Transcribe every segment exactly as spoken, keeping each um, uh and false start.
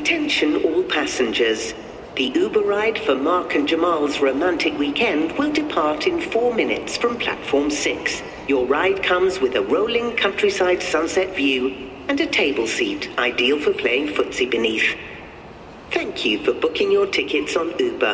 Attention all passengers. The Uber ride for Mark and Jamal's romantic weekend will depart in four minutes from platform six. Your ride comes with a rolling countryside sunset view and a table seat ideal for playing footsie beneath. Thank you for booking your tickets on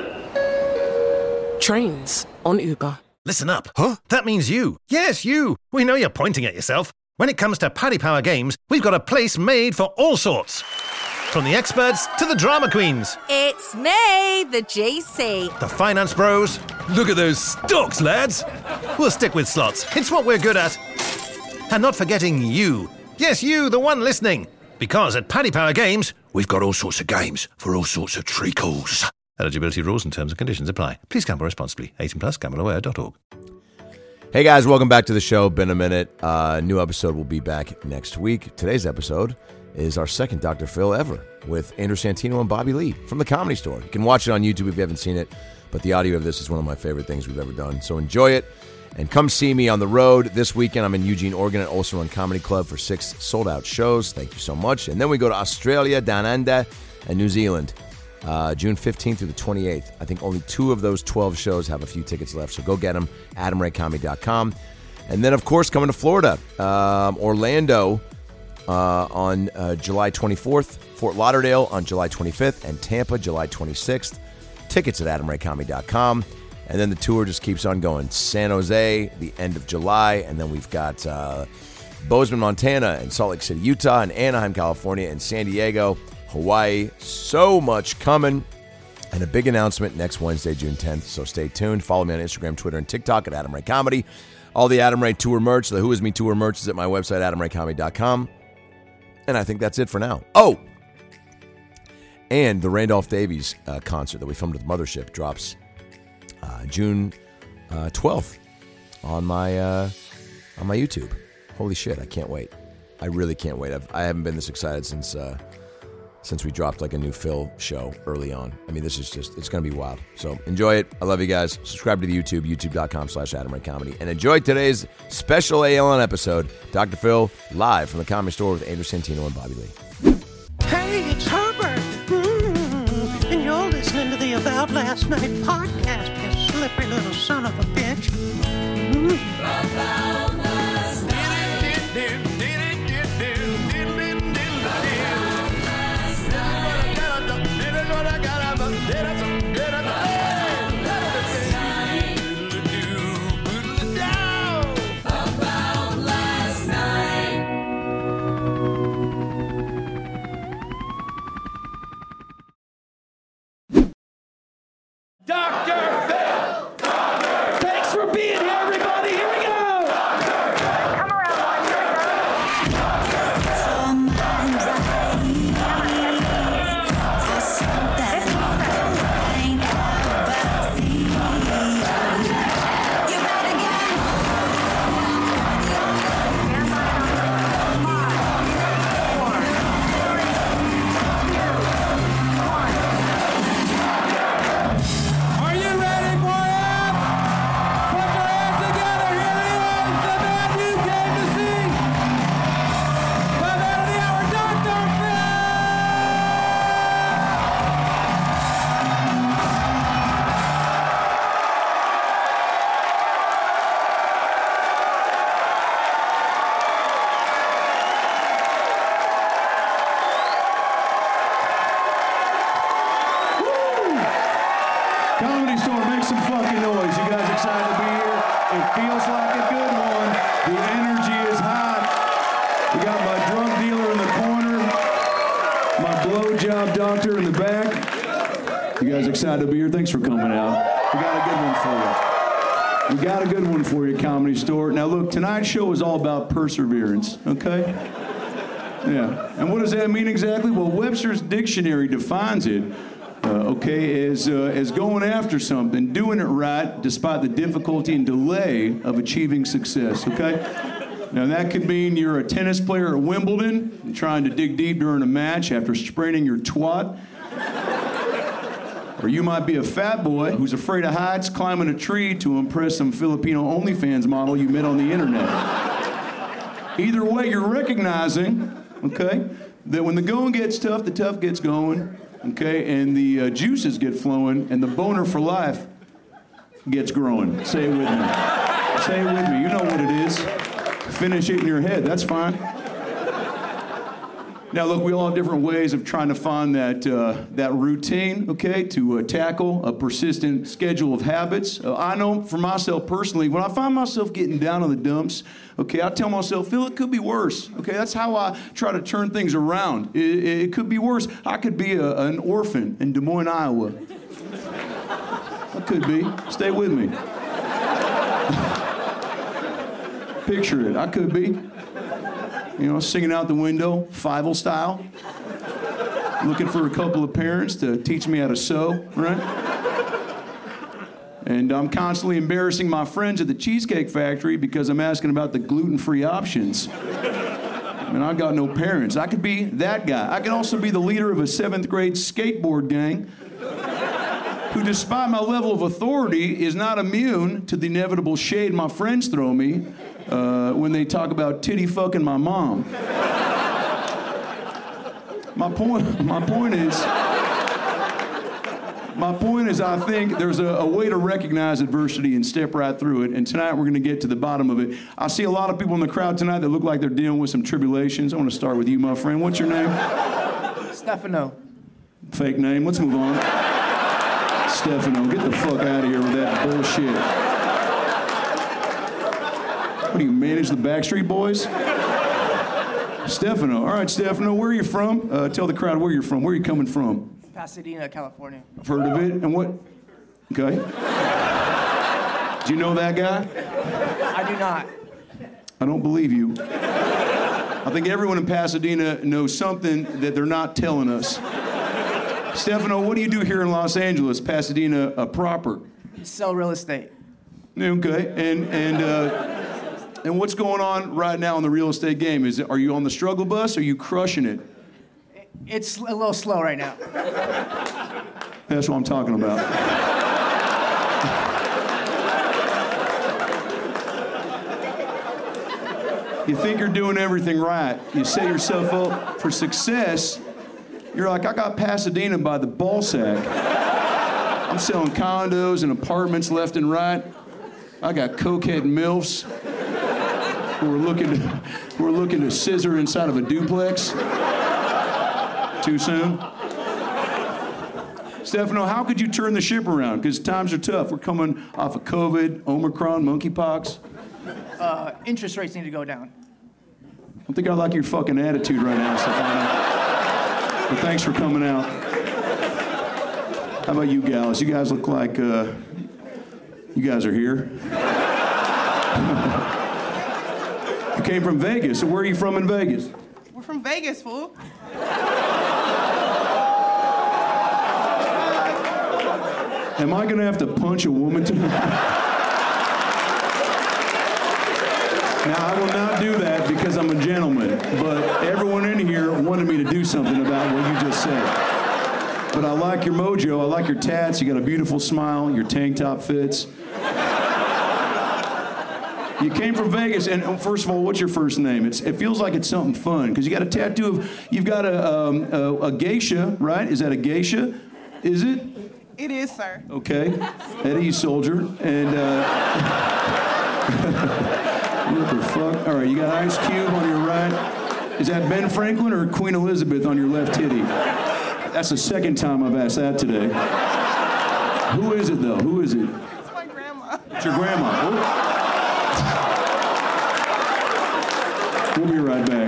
Uber. Trains on Uber. Listen up. Huh? That means you. Yes, you. We know you're pointing at yourself. When it comes to Paddy Power Games, we've got a place made for all sorts. From the experts to the drama queens. It's me, the G C. The finance bros. Look at those stocks, lads. We'll stick with slots. It's what we're good at. And not forgetting you. Yes, you, the one listening. Because at Paddy Power Games, we've got all sorts of games for all sorts of treacles. Eligibility rules and terms and conditions apply. Please gamble responsibly. eighteen plus, gamble aware dot org. Hey guys, welcome back to the show. Been a minute. Uh, new episode will be back next week. Today's episode is our second Doctor Phil ever with Andrew Santino and Bobby Lee from The Comedy Store. You can watch it on YouTube if you haven't seen it, but the audio of this is one of my favorite things we've ever done. So enjoy it and come see me on the road. This weekend I'm in Eugene, Oregon at Olsen Run Comedy Club for six sold-out shows. Thank you so much. And then we go to Australia, Down Under, and New Zealand. Uh, June fifteenth through the twenty-eighth. I think only two of those twelve shows have a few tickets left, so go get them, adam ray comedy dot com. And then, of course, coming to Florida, um, Orlando uh, on uh, July twenty-fourth, Fort Lauderdale on July twenty-fifth, and Tampa July twenty-sixth. Tickets at adam ray comedy dot com. And then the tour just keeps on going. San Jose, the end of July, and then we've got uh, Bozeman, Montana, and Salt Lake City, Utah, and Anaheim, California, and San Diego, Hawaii. So much coming. And a big announcement next Wednesday, June tenth. So stay tuned. Follow me on Instagram, Twitter, and TikTok at Adam Ray Comedy. All the Adam Ray Tour merch, the Who Is Me Tour merch is at my website, adam ray comedy dot com. And I think that's it for now. Oh! And the Randolph Davies uh, concert that we filmed at the Mothership drops uh, June uh, twelfth on my uh, on my YouTube. Holy shit, I can't wait. I really can't wait. I've, I haven't been this excited since... Uh, since we dropped like a new Phil show early on. I mean, this is just, it's going to be wild. So enjoy it. I love you guys. Subscribe to the YouTube, youtube.com slash Adam Ray Comedy. And enjoy today's special A L N episode, Doctor Phil, live from the Comedy Store with Andrew Santino and Bobby Lee. Hey, it's Herbert. Mm-hmm. And you're listening to the About Last Night podcast, you slippery little son of a bitch. Mm-hmm. About last night. Doctor Phil! Doctor! Thanks for being here, everybody! Here we go! Doctor! Come around, Comedy Store, make some fucking noise. You guys excited to be here? It feels like a good one. The energy is hot. We got my drug dealer in the corner, my blowjob doctor in the back. You guys excited to be here? Thanks for coming out. We got a good one for you. We got a good one for you, Comedy Store. Now look, tonight's show is all about perseverance, okay? Yeah. And what does that mean exactly? Well, Webster's Dictionary defines it, uh, okay, as, uh, as going after something, doing it right despite the difficulty and delay of achieving success, okay? Now that could mean you're a tennis player at Wimbledon and trying to dig deep during a match after spraining your twat. Or you might be a fat boy who's afraid of heights, climbing a tree to impress some Filipino OnlyFans model you met on the internet. Either way, you're recognizing, okay, that when the going gets tough, the tough gets going, okay, and the uh, juices get flowing, and the boner for life gets growing. Say it with me. Say it with me. You know what it is. Finish it in your head. That's fine. Now, look, we all have different ways of trying to find that uh, that routine, okay, to uh, tackle a persistent schedule of habits. Uh, I know for myself personally, when I find myself getting down on the dumps, okay, I tell myself, Phil, it could be worse. Okay, that's how I try to turn things around. It, it could be worse. I could be a, an orphan in Des Moines, Iowa. I could be. Stay with me. Picture it. I could be. You know, singing out the window, Fievel style. Looking for a couple of parents to teach me how to sew, right? And I'm constantly embarrassing my friends at the Cheesecake Factory because I'm asking about the gluten-free options. And I've got no parents. I could be that guy. I could also be the leader of a seventh grade skateboard gang who, despite my level of authority, is not immune to the inevitable shade my friends throw me uh, when they talk about titty fucking my mom. My point, my point is, my point is I think there's a, a way to recognize adversity and step right through it, and tonight we're going to get to the bottom of it. I see a lot of people in the crowd tonight that look like they're dealing with some tribulations. I want to start with you, my friend. What's your name? Stefano. Fake name. Let's move on. Stefano, get the fuck out of here with that bullshit. What do you manage the Backstreet Boys? Stefano. All right, Stefano, where are you from? Uh, tell the crowd where you're from. Where are you coming from? Pasadena, California. I've heard of it. And what? Okay. Do you know that guy? I do not. I don't believe you. I think everyone in Pasadena knows something that they're not telling us. Stefano, what do you do here in Los Angeles, Pasadena uh, proper? Sell real estate. Okay, and and uh, and what's going on right now in the real estate game? Is it, are you on the struggle bus? Or are you crushing it? It's a little slow right now. That's what I'm talking about. You think you're doing everything right. You set yourself up for success. You're like, I got Pasadena by the ball sack. I'm selling condos and apartments left and right. I got cokehead milfs who are looking to, who are looking to scissor inside of a duplex. Too soon? Stefano, how could you turn the ship around? Because times are tough. We're coming off of COVID, Omicron, monkeypox. Uh, interest rates need to go down. I don't think I like your fucking attitude right now, Stefano. But thanks for coming out. How about you gals? You guys look like, uh, you guys are here. You came from Vegas, so where are you from in Vegas? We're from Vegas, fool. Am I gonna have to punch a woman tonight? Now, I will not do that because I'm a gentleman, but everyone in here wanted me to do something about what you just said. But I like your mojo, I like your tats, you got a beautiful smile, your tank top fits. You came from Vegas, and first of all, what's your first name? It's, it feels like it's something fun, because you got a tattoo of, you've got a, um, a, a geisha, right? Is that a geisha? Is it? It is, sir. Okay, at ease, soldier, and uh, what the fuck? All right, you got Ice Cube on your right. Is that Ben Franklin or Queen Elizabeth on your left titty? That's the second time I've asked that today. Who is it though? Who is it? It's my grandma. It's your grandma. Oh. We'll be right back.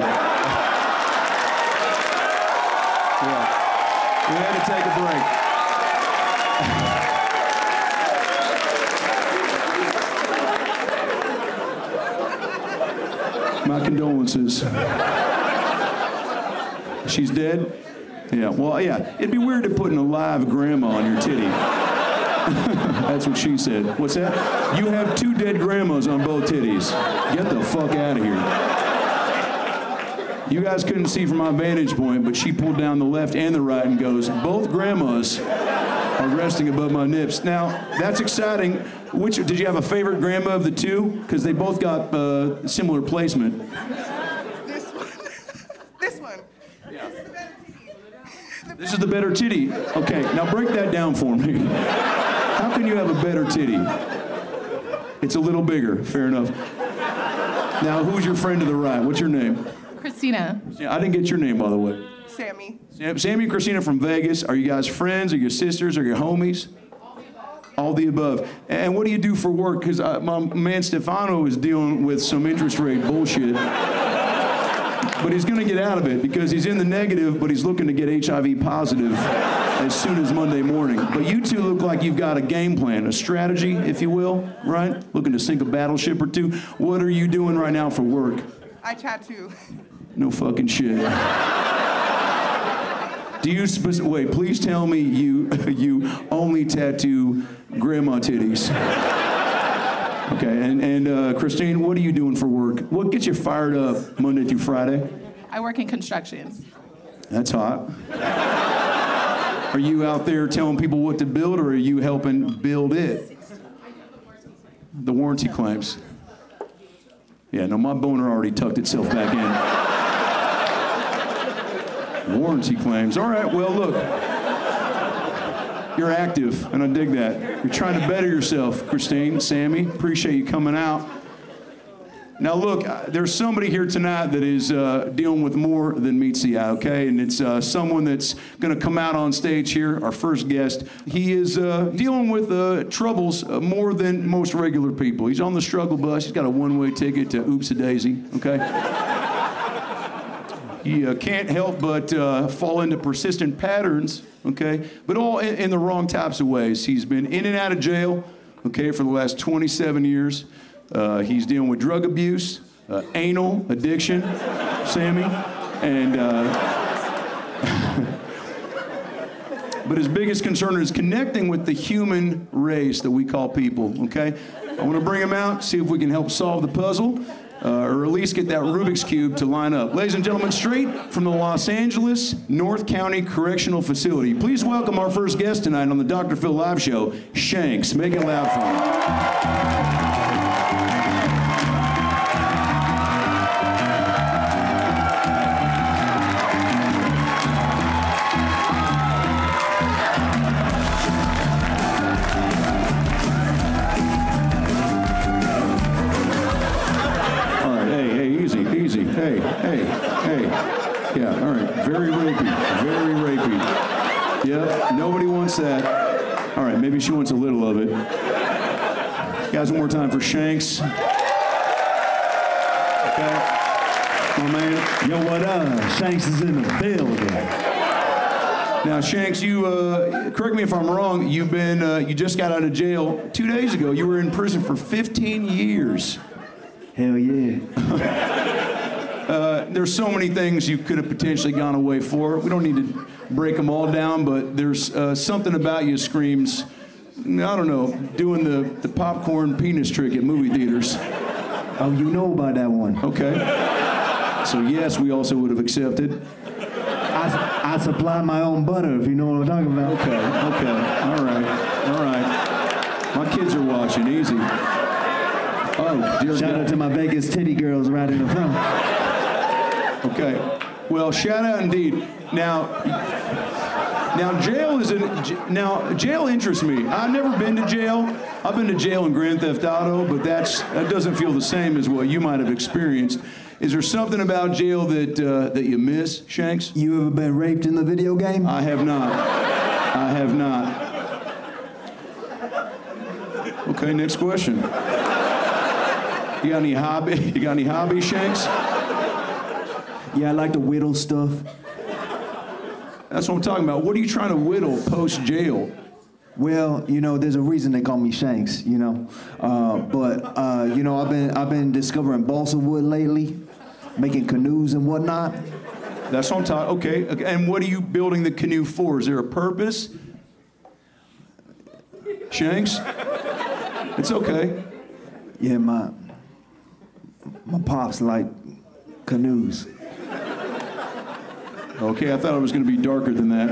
Yeah, we had to take a break. My condolences. She's dead? Yeah, well, yeah. It'd be weird to put a live grandma on your titty. That's what she said. What's that? You have two dead grandmas on both titties. Get the fuck out of here. You guys couldn't see from my vantage point, but she pulled down the left and the right and goes, both grandmas are resting above my nips. Now, that's exciting. Which, did you have a favorite grandma of the two? Because they both got uh, similar placement. This one. This one. Yeah. This is the better titty. Okay, now break that down for me. How can you have a better titty? It's a little bigger, fair enough. Now, who's your friend to the right? What's your name? Christina. Yeah, I didn't get your name, by the way. Sammy. Sam, Sammy and Christina from Vegas. Are you guys friends? Are you sisters? Are you homies? All the above. And what do you do for work? Because uh, my man Stefano is dealing with some interest rate bullshit. But he's going to get out of it because he's in the negative, but he's looking to get H I V positive as soon as Monday morning. But you two look like you've got a game plan, a strategy, if you will, right? Looking to sink a battleship or two. What are you doing right now for work? I tattoo. No fucking shit. Do you spec- wait? Please tell me you you only tattoo grandma titties. Okay, and and uh, Christine, what are you doing for work? What gets you fired up Monday through Friday? I work in construction. That's hot. Are you out there telling people what to build, or are you helping build it? The warranty claims. Yeah, no, my boner already tucked itself back in. Warranty claims. All right, well, look. You're active, and I dig that. You're trying to better yourself, Christine, Sammy. Appreciate you coming out. Now, look, there's somebody here tonight that is uh, dealing with more than meets the eye, okay? And it's uh, someone that's going to come out on stage here, our first guest. He is uh, dealing with uh, troubles uh, more than most regular people. He's on the struggle bus. He's got a one-way ticket to Oops-a-Daisy, okay? He uh, can't help but uh, fall into persistent patterns, okay? But all in, in the wrong types of ways. He's been in and out of jail, okay, for the last twenty-seven years. Uh, he's dealing with drug abuse, uh, anal addiction, Sammy, and uh, but his biggest concern is connecting with the human race that we call people, okay? I want to bring him out, see if we can help solve the puzzle, uh, or at least get that Rubik's Cube to line up. Ladies and gentlemen, straight from the Los Angeles North County Correctional Facility, please welcome our first guest tonight on the Doctor Phil Live Show, Shanks. Make it loud for him. Hey, hey, hey. Yeah, all right. Very rapey. Very rapey. Yep, nobody wants that. All right, maybe she wants a little of it. Guys, one more time for Shanks. Okay. My man. Yo, what up? Shanks is in the building. Now, Shanks, you, uh, correct me if I'm wrong, you've been, uh, you just got out of jail two days ago. You were in prison for fifteen years. Hell yeah. Uh, there's so many things you could have potentially gone away for. We don't need to break them all down, but there's uh, something about you screams, I don't know, doing the, the popcorn penis trick at movie theaters. Oh, you know about that one. Okay. So yes, we also would have accepted. I, I supply my own butter, if you know what I'm talking about. Okay, okay, all right, all right. My kids are watching, easy. Oh, dear Shout God. out to my Vegas titty girls right in the front. Okay. Well, shout out indeed. Now, now jail is an, now jail interests me. I've never been to jail. I've been to jail in Grand Theft Auto, but that's that doesn't feel the same as what you might have experienced. Is there something about jail that uh, that you miss, Shanks? You ever been raped in the video game? I have not. I have not. Okay, next question. You got any hobby? You got any hobbies, Shanks? Yeah, I like to whittle stuff. That's what I'm talking about. What are you trying to whittle post-jail? Well, you know, there's a reason they call me Shanks, you know. Uh, but uh, you know, I've been I've been discovering balsa wood lately, making canoes and whatnot. That's what I'm talking. Okay. okay. And what are you building the canoe for? Is there a purpose? Shanks? It's okay. Yeah, my my pops like canoes. Okay, I thought it was going to be darker than that.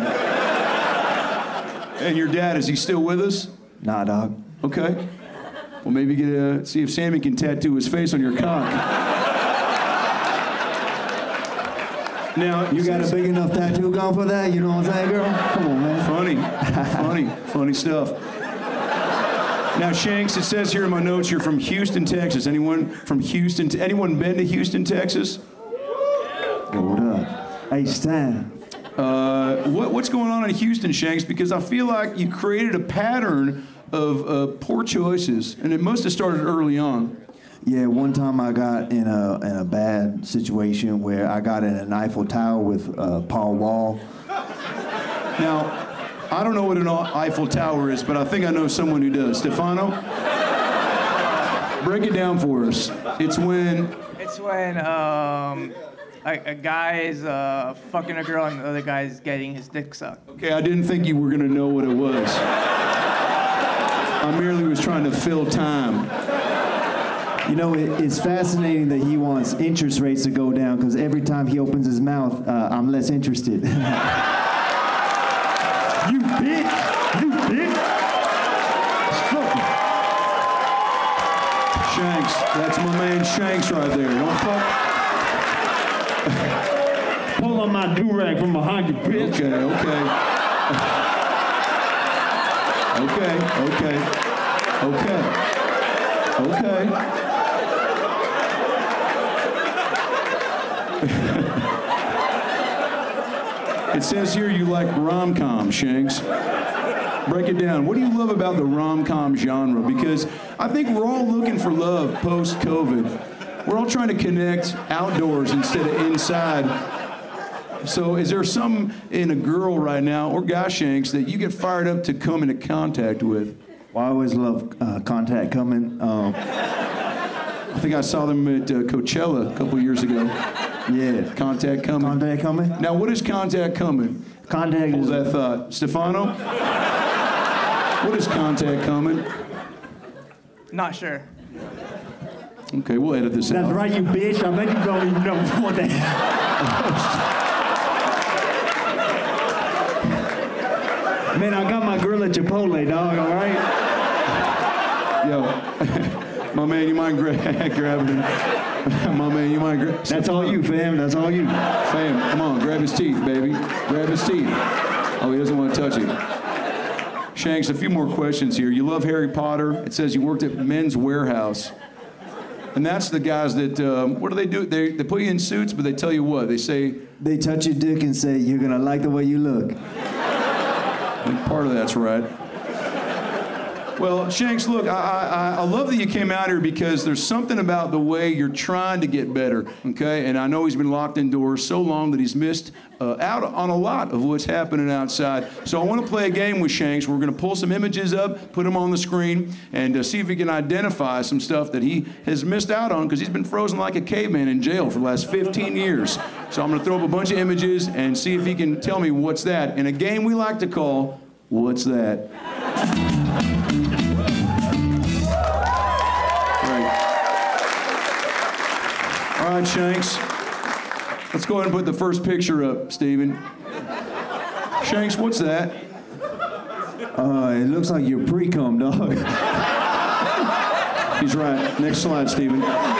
And your dad, is he still with us? Nah, dog. Okay. Well, maybe get a, see if Sammy can tattoo his face on your cock. Now You got a big enough tattoo gun for that? You know what I'm saying, girl? Come on, man. Funny, funny, funny stuff. Now, Shanks, it says here in my notes you're from Houston, Texas. Anyone from Houston? Anyone been to Houston, Texas? Yo, what up? Hey, Stan. Uh, what, what's going on in Houston, Shanks? Because I feel like you created a pattern of uh, poor choices, and it must have started early on. Yeah, one time I got in a in a bad situation where I got in an Eiffel Tower with uh, Paul Wall. Now, I don't know what an Eiffel Tower is, but I think I know someone who does. Stefano, break it down for us. It's when... It's when um, a, a guy is uh, fucking a girl and the other guy is getting his dick sucked. Okay, I didn't think you were going to know what it was. I merely was trying to fill time. You know, it, it's fascinating that he wants interest rates to go down because every time he opens his mouth, uh, I'm less interested. You bitch! You bitch! Shanks, that's my man Shanks right there. Don't fuck. Pull on my do-rag from behind you, bitch. Okay, okay. Okay, okay. Okay. Okay. It says here you like rom-com, Shanks. Break it down. What do you love about the rom-com genre? Because I think we're all looking for love post-COVID. We're all trying to connect outdoors instead of inside. So is there some in a girl right now, or guy, Shanks, that you get fired up to come into contact with? Well, I always love uh, contact coming. Um, I think I saw them at uh, Coachella a couple years ago. Yeah. Contact coming. Contact coming? Now, what is contact coming? Contact Hold is... that thought. Stefano? What is contact coming? Not sure. Okay, we'll edit this That's out. right, you bitch. I bet you don't even know what that. Man, I got my girl at Chipotle, dog, all right? Yo, my man, you mind gra- grabbing him? My man, you mind grabbing... That's all you, fam. That's all you. Fam, come on, grab his teeth, baby. Grab his teeth. Oh, he doesn't want to touch it. Shanks, a few more questions here. You love Harry Potter. It says you worked at Men's Warehouse. And that's the guys that, um, what do they do? They, they put you in suits, but they tell you what? They say... They touch your dick and say, you're going to like the way you look. I think part of that's right. Well, Shanks, look, I, I, I love that you came out here because there's something about the way you're trying to get better, okay? And I know he's been locked indoors so long that he's missed uh, out on a lot of what's happening outside. So I want to play a game with Shanks. We're going to pull some images up, put them on the screen, and uh, see if he can identify some stuff that he has missed out on because he's been frozen like a caveman in jail for the last fifteen years. So I'm going to throw up a bunch of images and see if he can tell me what's that in a game we like to call What's That? All right, Shanks. Let's go ahead and put the first picture up, Steven. Shanks, what's that? Uh, it looks like your pre-cum, dog. He's right. Next slide, Steven.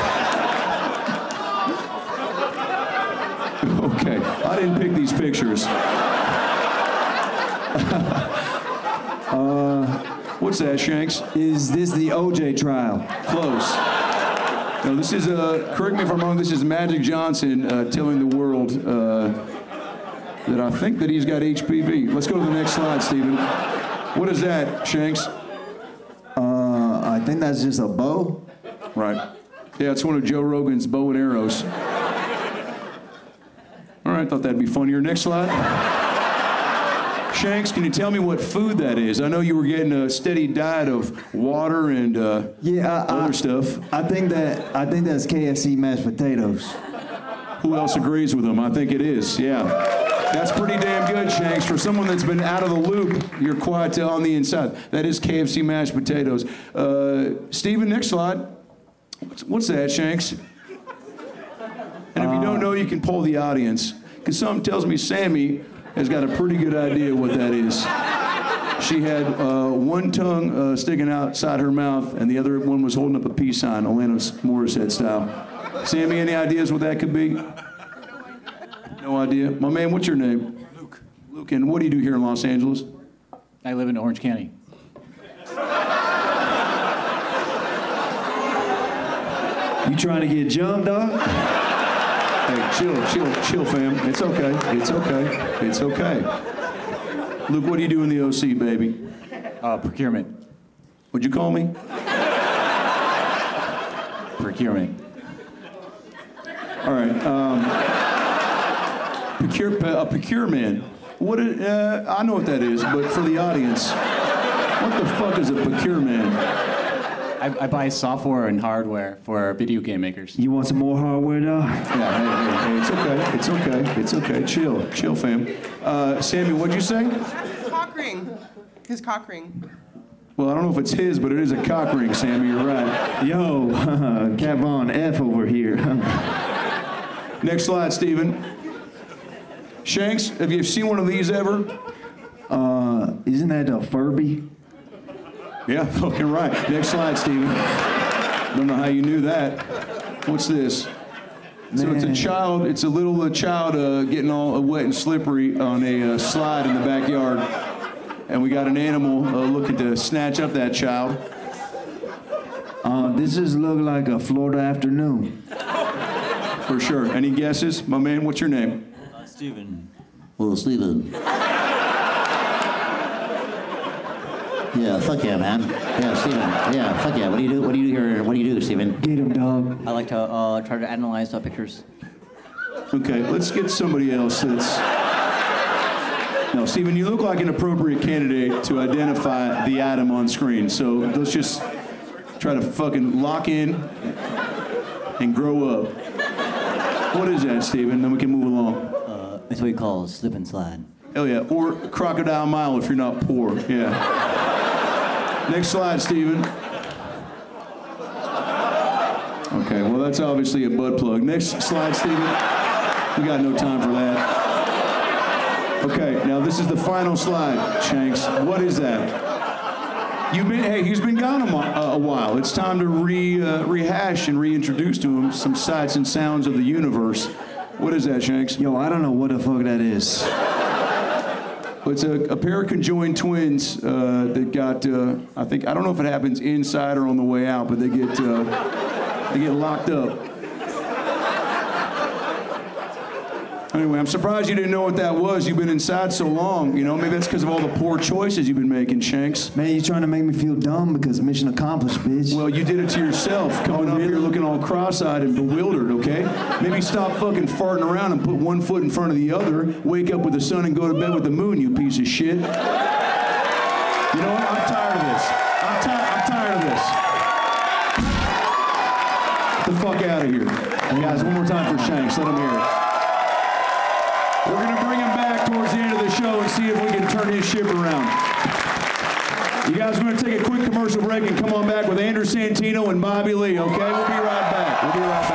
Okay, I didn't pick these pictures. uh, what's that, Shanks? Is this the O J trial? Close. No, this is, uh, correct me if I'm wrong, this is Magic Johnson uh, telling the world uh, that I think that he's got H P V. Let's go to the next slide, Steven. What is that, Shanks? Uh, I think that's just a bow. Right. Yeah, it's one of Joe Rogan's bow and arrows. All right, thought that'd be funnier. Next slide. Shanks, can you tell me what food that is? I know you were getting a steady diet of water and uh, yeah, I, other I, stuff. I think that I think that's K F C mashed potatoes. Who else agrees with him? I think it is. Yeah, that's pretty damn good, Shanks. For someone that's been out of the loop, you're quite uh, on the inside. That is K F C mashed potatoes. Uh, Steven, next slide. What's, what's that, Shanks? And if you don't know, you can poll the audience, because something tells me Sammy has got a pretty good idea what that is. She had uh, one tongue uh, sticking outside her mouth, and the other one was holding up a peace sign, Alanis Morissette style. Sammy, any ideas what that could be? No idea. My man, what's your name? Luke. Luke, and what do you do here in Los Angeles? I live in Orange County. You trying to get jumped, dog? Hey, chill, chill, chill, fam. It's okay. It's okay. It's okay. Luke, what do you do in the O C, baby? Uh, procurement. What'd you call me? Procurement. All right. Um, procure, a procurement. What? It, uh, I know what that is, but for the audience, what the fuck is a procurement? I, I buy software and hardware for video game makers. You want some more hardware, dog? Yeah, hey, hey, hey, it's okay. It's okay. It's okay. Chill. Chill, fam. Uh, Sammy, what'd you say? His cock ring. His cock ring. Well, I don't know if it's his, but it is a cock ring, Sammy. You're right. Yo, Cavon F over here. Next slide, Steven. Shanks, have you seen one of these ever? Uh, isn't that a Furby? Yeah, fucking right. Next slide, Steven. Don't know how you knew that. What's this? Man. So it's a child, it's a little uh, child uh, getting all uh, wet and slippery on a uh, slide in the backyard. And we got an animal uh, looking to snatch up that child. Uh, this just look like a Florida afternoon. For sure. Any guesses? My man, what's your name? Uh, Steven. Well, Steven. Yeah, fuck yeah, man. Yeah, Steven. Yeah, fuck yeah. What do you do? What do you do here? What do you do, Steven? Get him, dog. I like to uh, try to analyze uh, pictures. Okay, let's get somebody else that's... No, Steven, you look like an appropriate candidate to identify the item on screen. So let's just try to fucking lock in and grow up. What is that, Steven? Then we can move along. Uh, it's what we call slip and slide. Hell yeah. Or crocodile mile if you're not poor. Yeah. Next slide, Steven. Okay, well, that's obviously a butt plug. Next slide, Steven. We got no time for that. Okay, now this is the final slide, Shanks. What is that? You've been, hey, he's been gone a, mo- uh, a while. It's time to re, uh, rehash and reintroduce to him some sights and sounds of the universe. What is that, Shanks? Yo, I don't know what the fuck that is. It's a, a pair of conjoined twins uh, that got, uh, I think, I don't know if it happens inside or on the way out, but they get, uh, they get locked up. Anyway, I'm surprised you didn't know what that was. You've been inside so long, you know. Maybe that's because of all the poor choices you've been making, Shanks. Man, you trying to make me feel dumb because mission accomplished, bitch. Well, you did it to yourself, coming up here looking all cross-eyed and bewildered, okay? Maybe stop fucking farting around and put one foot in front of the other, wake up with the sun and go to bed with the moon, you piece of shit. You know what? I'm tired of this. I'm, ti- I'm tired of this. Get the fuck out of here. And guys, one more time for Shanks. Let him hear it. We're going to bring him back towards the end of the show and see if we can turn his ship around. You guys are going to take a quick commercial break and come on back with Andrew Santino and Bobby Lee, okay? We'll be right back. We'll be right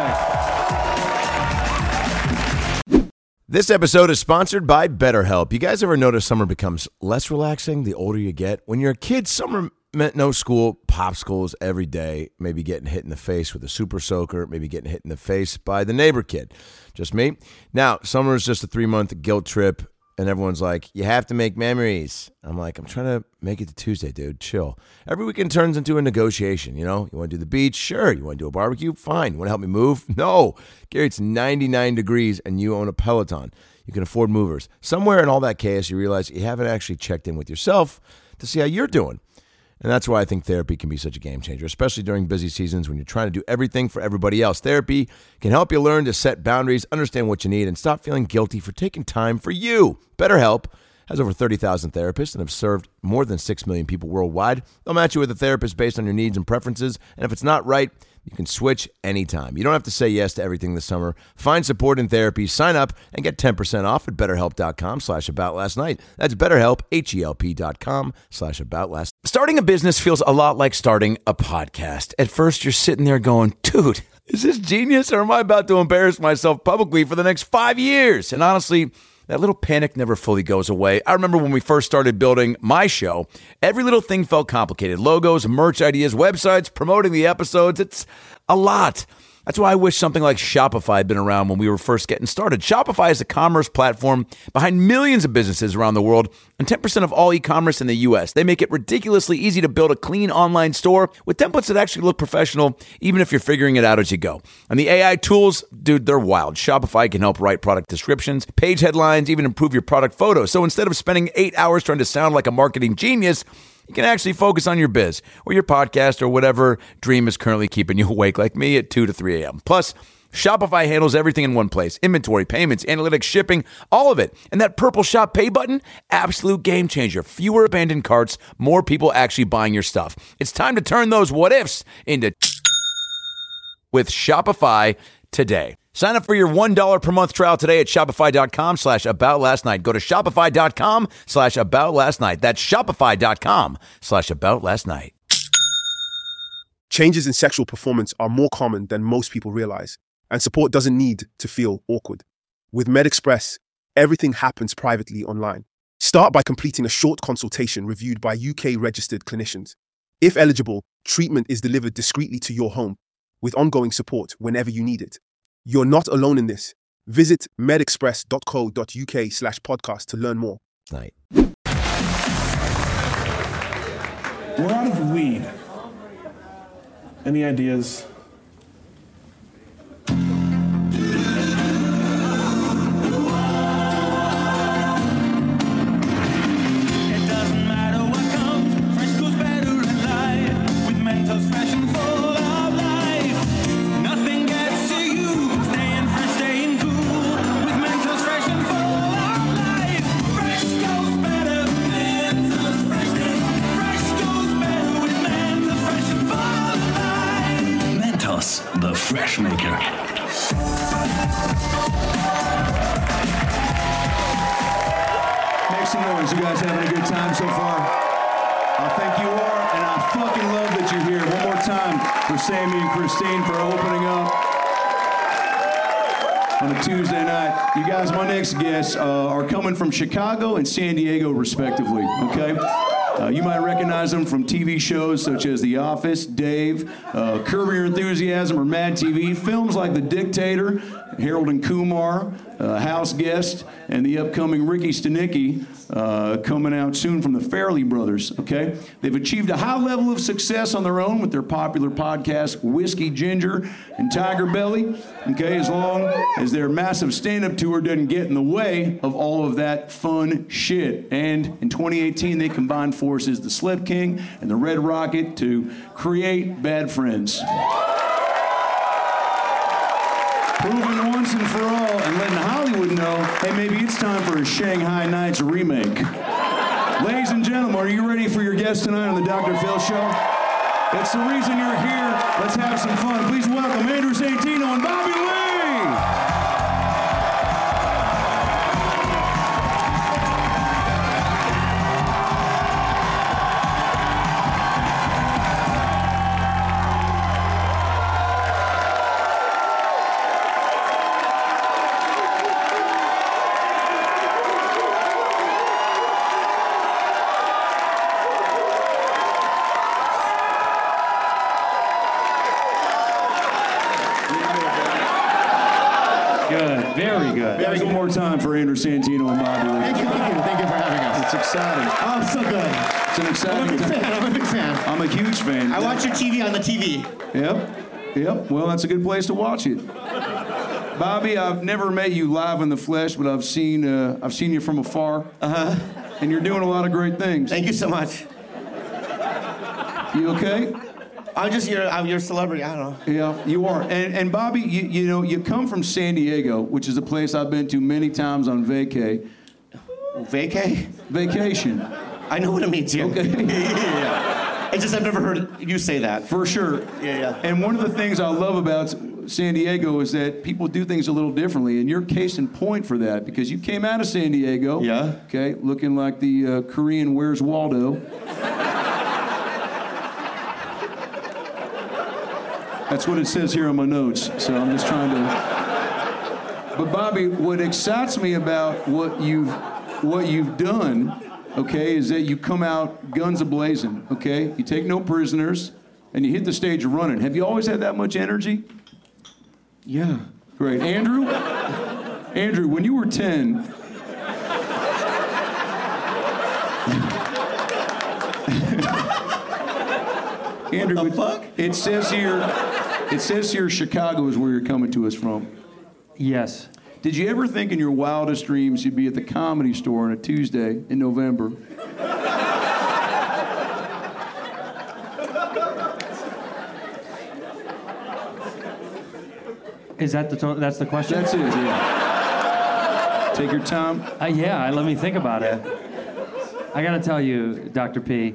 back. This episode is sponsored by BetterHelp. You guys ever notice summer becomes less relaxing the older you get? When you're a kid, summer meant no school, popsicles every day, maybe getting hit in the face with a super soaker, maybe getting hit in the face by the neighbor kid. Just me. Now, summer is just a three-month guilt trip, and everyone's like, you have to make memories. I'm like, I'm trying to make it to Tuesday, dude. Chill. Every weekend turns into a negotiation, you know? You want to do the beach? Sure. You want to do a barbecue? Fine. You want to help me move? No. Gary, it's ninety-nine degrees, and you own a Peloton. You can afford movers. Somewhere in all that chaos, you realize you haven't actually checked in with yourself to see how you're doing. And that's why I think therapy can be such a game changer, especially during busy seasons when you're trying to do everything for everybody else. Therapy can help you learn to set boundaries, understand what you need, and stop feeling guilty for taking time for you. BetterHelp has over thirty thousand therapists and have served more than six million people worldwide. They'll match you with a therapist based on your needs and preferences, and if it's not right, you can switch anytime. You don't have to say yes to everything this summer. Find support in therapy, sign up, and get ten percent off at betterhelp.com slash about last night. That's betterhelp, H-E-L-P dot com slash about last. Starting a business feels a lot like starting a podcast. At first, you're sitting there going, dude, is this genius or am I about to embarrass myself publicly for the next five years? And honestly, that little panic never fully goes away. I remember when we first started building my show, every little thing felt complicated. Logos, merch ideas, websites, promoting the episodes. It's a lot. That's why I wish something like Shopify had been around when we were first getting started. Shopify is a commerce platform behind millions of businesses around the world and ten percent of all e-commerce in the U S. They make it ridiculously easy to build a clean online store with templates that actually look professional, even if you're figuring it out as you go. And the A I tools, dude, they're wild. Shopify can help write product descriptions, page headlines, even improve your product photos. So instead of spending eight hours trying to sound like a marketing genius, you can actually focus on your biz or your podcast or whatever dream is currently keeping you awake like me at two to three a.m. Plus, Shopify handles everything in one place. Inventory, payments, analytics, shipping, all of it. And that purple shop pay button, absolute game changer. Fewer abandoned carts, more people actually buying your stuff. It's time to turn those what ifs into with Shopify today. Sign up for your one dollar per month trial today at shopify.com slash about last night. Go to shopify.com slash about last night. That's shopify.com slash about last night. Changes in sexual performance are more common than most people realize, and support doesn't need to feel awkward. With MedExpress, everything happens privately online. Start by completing a short consultation reviewed by U K-registered clinicians. If eligible, treatment is delivered discreetly to your home, with ongoing support whenever you need it. You're not alone in this. Visit medexpress.co.uk slash podcast to learn more. Night. We're out of weed. Any ideas? The Fresh Maker. Make some noise. You guys having a good time so far? I think you are, and I fucking love that you're here. One more time for Sammy and Christine for opening up on a Tuesday night. You guys, my next guests uh, are coming from Chicago and San Diego, respectively, okay? Uh, you might recognize them from T V shows such as The Office, Dave, uh, Curb Your Enthusiasm, or Mad T V, films like The Dictator, Harold and Kumar, uh, House Guest, and the upcoming Ricky Stenicki uh, coming out soon from the Farrelly Brothers, okay? They've achieved a high level of success on their own with their popular podcast, Whiskey Ginger and Tiger Belly, okay, as long as their massive stand-up tour doesn't get in the way of all of that fun shit. And in twenty eighteen, they combined forces, the Slip King and the Red Rocket, to create Bad Friends. Proving once and for all and letting Hollywood know, hey, maybe it's time for a Shanghai Nights remake. Ladies and gentlemen, are you ready for your guest tonight on the Doctor Phil Show? It's the reason you're here. Let's have some fun. Please welcome Andrew Santino and Bobby Lee. Good, very good. Guys, one more time for Andrew Santino and Bobby Lee. Thank you, thank you, thank you for having us. It's exciting. Oh, so good. It's an exciting I'm a big time. fan. I'm a big fan. I'm a huge fan. I watch your T V on the T V. Yep, yep. Well, that's a good place to watch it. Bobby, I've never met you live in the flesh, but I've seen uh, I've seen you from afar. Uh huh. And you're doing a lot of great things. Thank you so much. You okay? I'm just your I'm your celebrity. I don't know. Yeah, you are. And and Bobby, you you know you come from San Diego, which is a place I've been to many times on vacay. Vacay? Vacation. I know what it means. Yeah. Okay. yeah, yeah, yeah. It's just I've never heard you say that. For sure. Yeah, yeah. And one of the things I love about San Diego is that people do things a little differently, and you're case in point for that because you came out of San Diego. Yeah. Okay, looking like the uh, Korean Where's Waldo. That's what it says here on my notes, so I'm just trying to... But Bobby, what excites me about what you've, what you've done, okay, is that you come out guns a-blazing, okay? You take no prisoners, and you hit the stage running. Have you always had that much energy? Yeah. Great. Andrew? Andrew, when you were ten... Andrew, what the fuck? It says here, it says here Chicago is where you're coming to us from. Yes. Did you ever think in your wildest dreams you'd be at the Comedy Store on a Tuesday in November? Is that the to- that's the question? That's it, yeah. Take your time. Uh, yeah, let me think about it. I gotta tell you, Doctor P.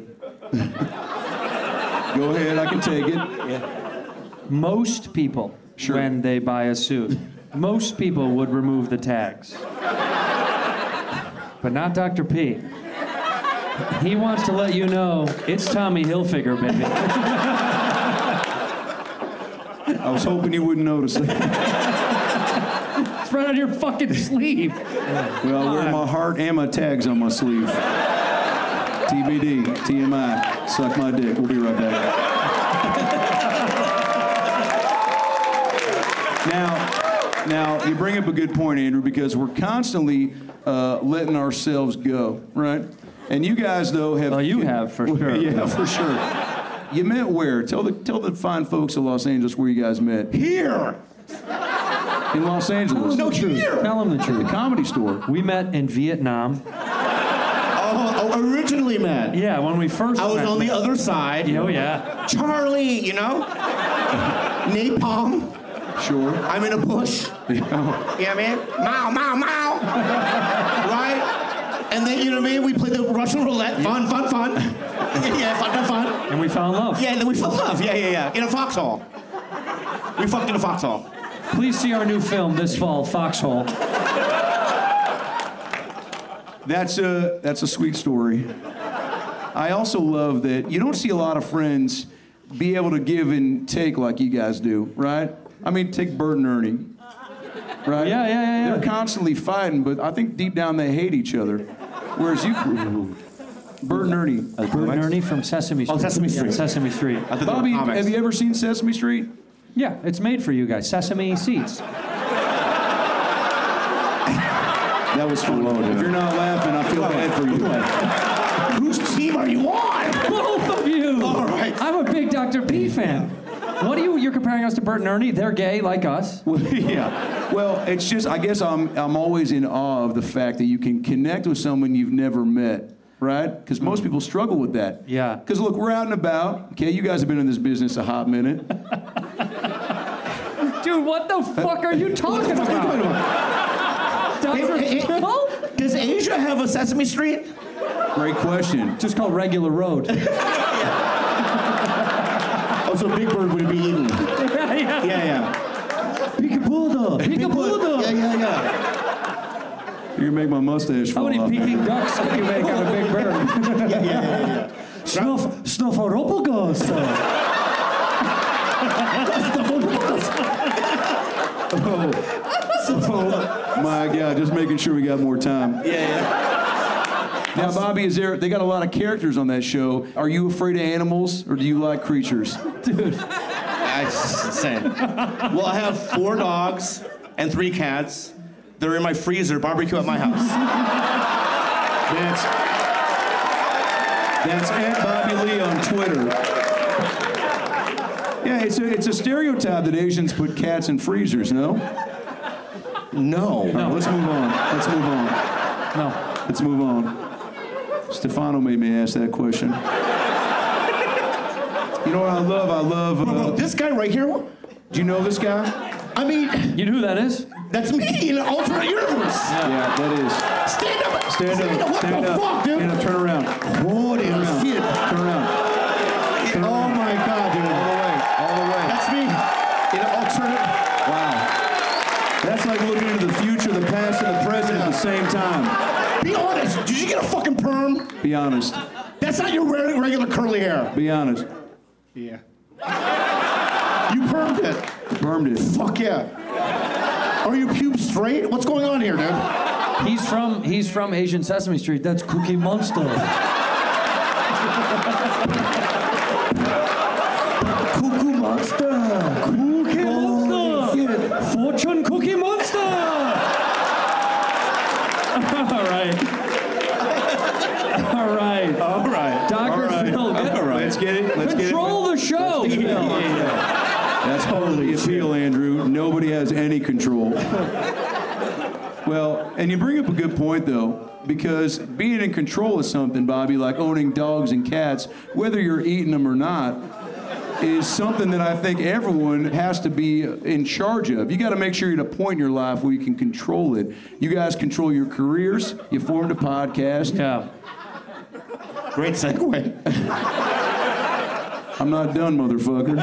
Go ahead, I can take it. Yeah. Most people, sure. when they buy a suit, most people would remove the tags. But not Doctor P. He wants to let you know it's Tommy Hilfiger, baby. I was hoping you wouldn't notice it. It's right on your fucking sleeve. Well, I wear my heart and my tags on my sleeve. T B D, T M I, suck my dick. We'll be right back. now, now, you bring up a good point, Andrew, because we're constantly uh, letting ourselves go, right? And you guys, though, have... Well, you have, for sure. Yeah, for sure. You met where? Tell the tell the fine folks of Los Angeles where you guys met. Here! In Los Angeles. No, here! Tell them the truth. The Comedy Store. We met in Vietnam. Oh, oh, originally met. Yeah, when we first I was met. on the other side. Oh, yeah. Charlie, you know? Napalm. Sure. I'm in a bush. Yeah. Yeah, man. Mow, mow, mow. Right? And then, you know what I mean? We played the Russian roulette. Fun, fun, fun. Yeah, fun, fun, fun. And we fell in love. Yeah, and then we fell in love. Yeah, yeah, yeah. In a foxhole. We fucked in a foxhole. Please see our new film this fall, Foxhole. That's a, that's a sweet story. I also love that you don't see a lot of friends be able to give and take like you guys do, right? I mean, take Bert and Ernie, right? Yeah, yeah, yeah, yeah. They're constantly fighting, but I think deep down they hate each other. Whereas you, Bert and Ernie. Bert and Ernie from Sesame Street. Oh, Sesame Street. Yeah, Sesame Street. Bobby, have you ever seen Sesame Street? Yeah, it's made for you guys. Sesame seeds. That was fun. If you're not laughing, I feel bad for you. Whose team are you on? Both of you. All right. I'm a big Doctor P fan. What are you? You're comparing us to Bert and Ernie? They're gay like us. Well, yeah. Well, it's just I guess I'm I'm always in awe of the fact that you can connect with someone you've never met, right? Because most people struggle with that. Yeah. Because look, we're out and about. Okay, you guys have been in this business a hot minute. Dude, what the fuck are you talking about? Doctor Hey, hey, Phil? Does Asia have a Sesame Street? Great question. Just called Regular Road. Oh, so Big Bird would be eaten. Yeah, yeah. Yeah, yeah. Peekaboo. Peekaboo. Yeah, yeah, yeah. You're gonna make my mustache How fall many off. Peking ducks can you make out of Big Bird? Yeah, yeah, yeah, yeah. Snuff, Snuffleupagus. Oh. Oh, my God, just making sure we got more time. Yeah, yeah. Now, Bobby, is there? They got a lot of characters on that show. Are you afraid of animals, or do you like creatures? Dude. I insane. Well, I have four dogs and three cats. They're in my freezer, barbecue at my house. That's that's at Bobby Lee on Twitter. Yeah, it's a it's a stereotype that Asians put cats in freezers. No. No. No. Let's move on. Let's move on. No. Let's move on. Stefano made me ask that question. You know what I love? I love. Uh, Bro, bro, this guy right here. Do you know this guy? I mean, you know who that is? That's me in an alternate universe. Yeah, that is. Stand up. Stand up. What Stand the up. fuck, dude? Stand up. Turn around. Holy Turn around. shit. Turn around. Turn Oh around. my God, dude. All the way. All the way. That's me in an alternate. Wow. That's like looking into the future, the past, and the present at the same time. Be honest. Did you get a fucking perm? Be honest. That's not your re- regular curly hair. Be honest. Yeah. You permed it. Permed it. Fuck yeah. Are you pubes straight? What's going on here, dude? He's from he's from Asian Sesame Street. That's Cookie Monster. Cuckoo monster. Cookie Monster. All right. All right. Doctor All right. Phil, get, All right. Let's get it. Let's control get it. the show, Let's Phil. get it. Yeah, yeah, yeah. That's part of the appeal, Andrew. Nobody has any control. Well, and you bring up a good point, though, because being in control of something, Bobby, like owning dogs and cats, whether you're eating them or not, is something that I think everyone has to be in charge of. You got to make sure you're at a point in your life where you can control it. You guys control your careers. You formed a podcast. Yeah. Great segue. I'm not done, motherfucker.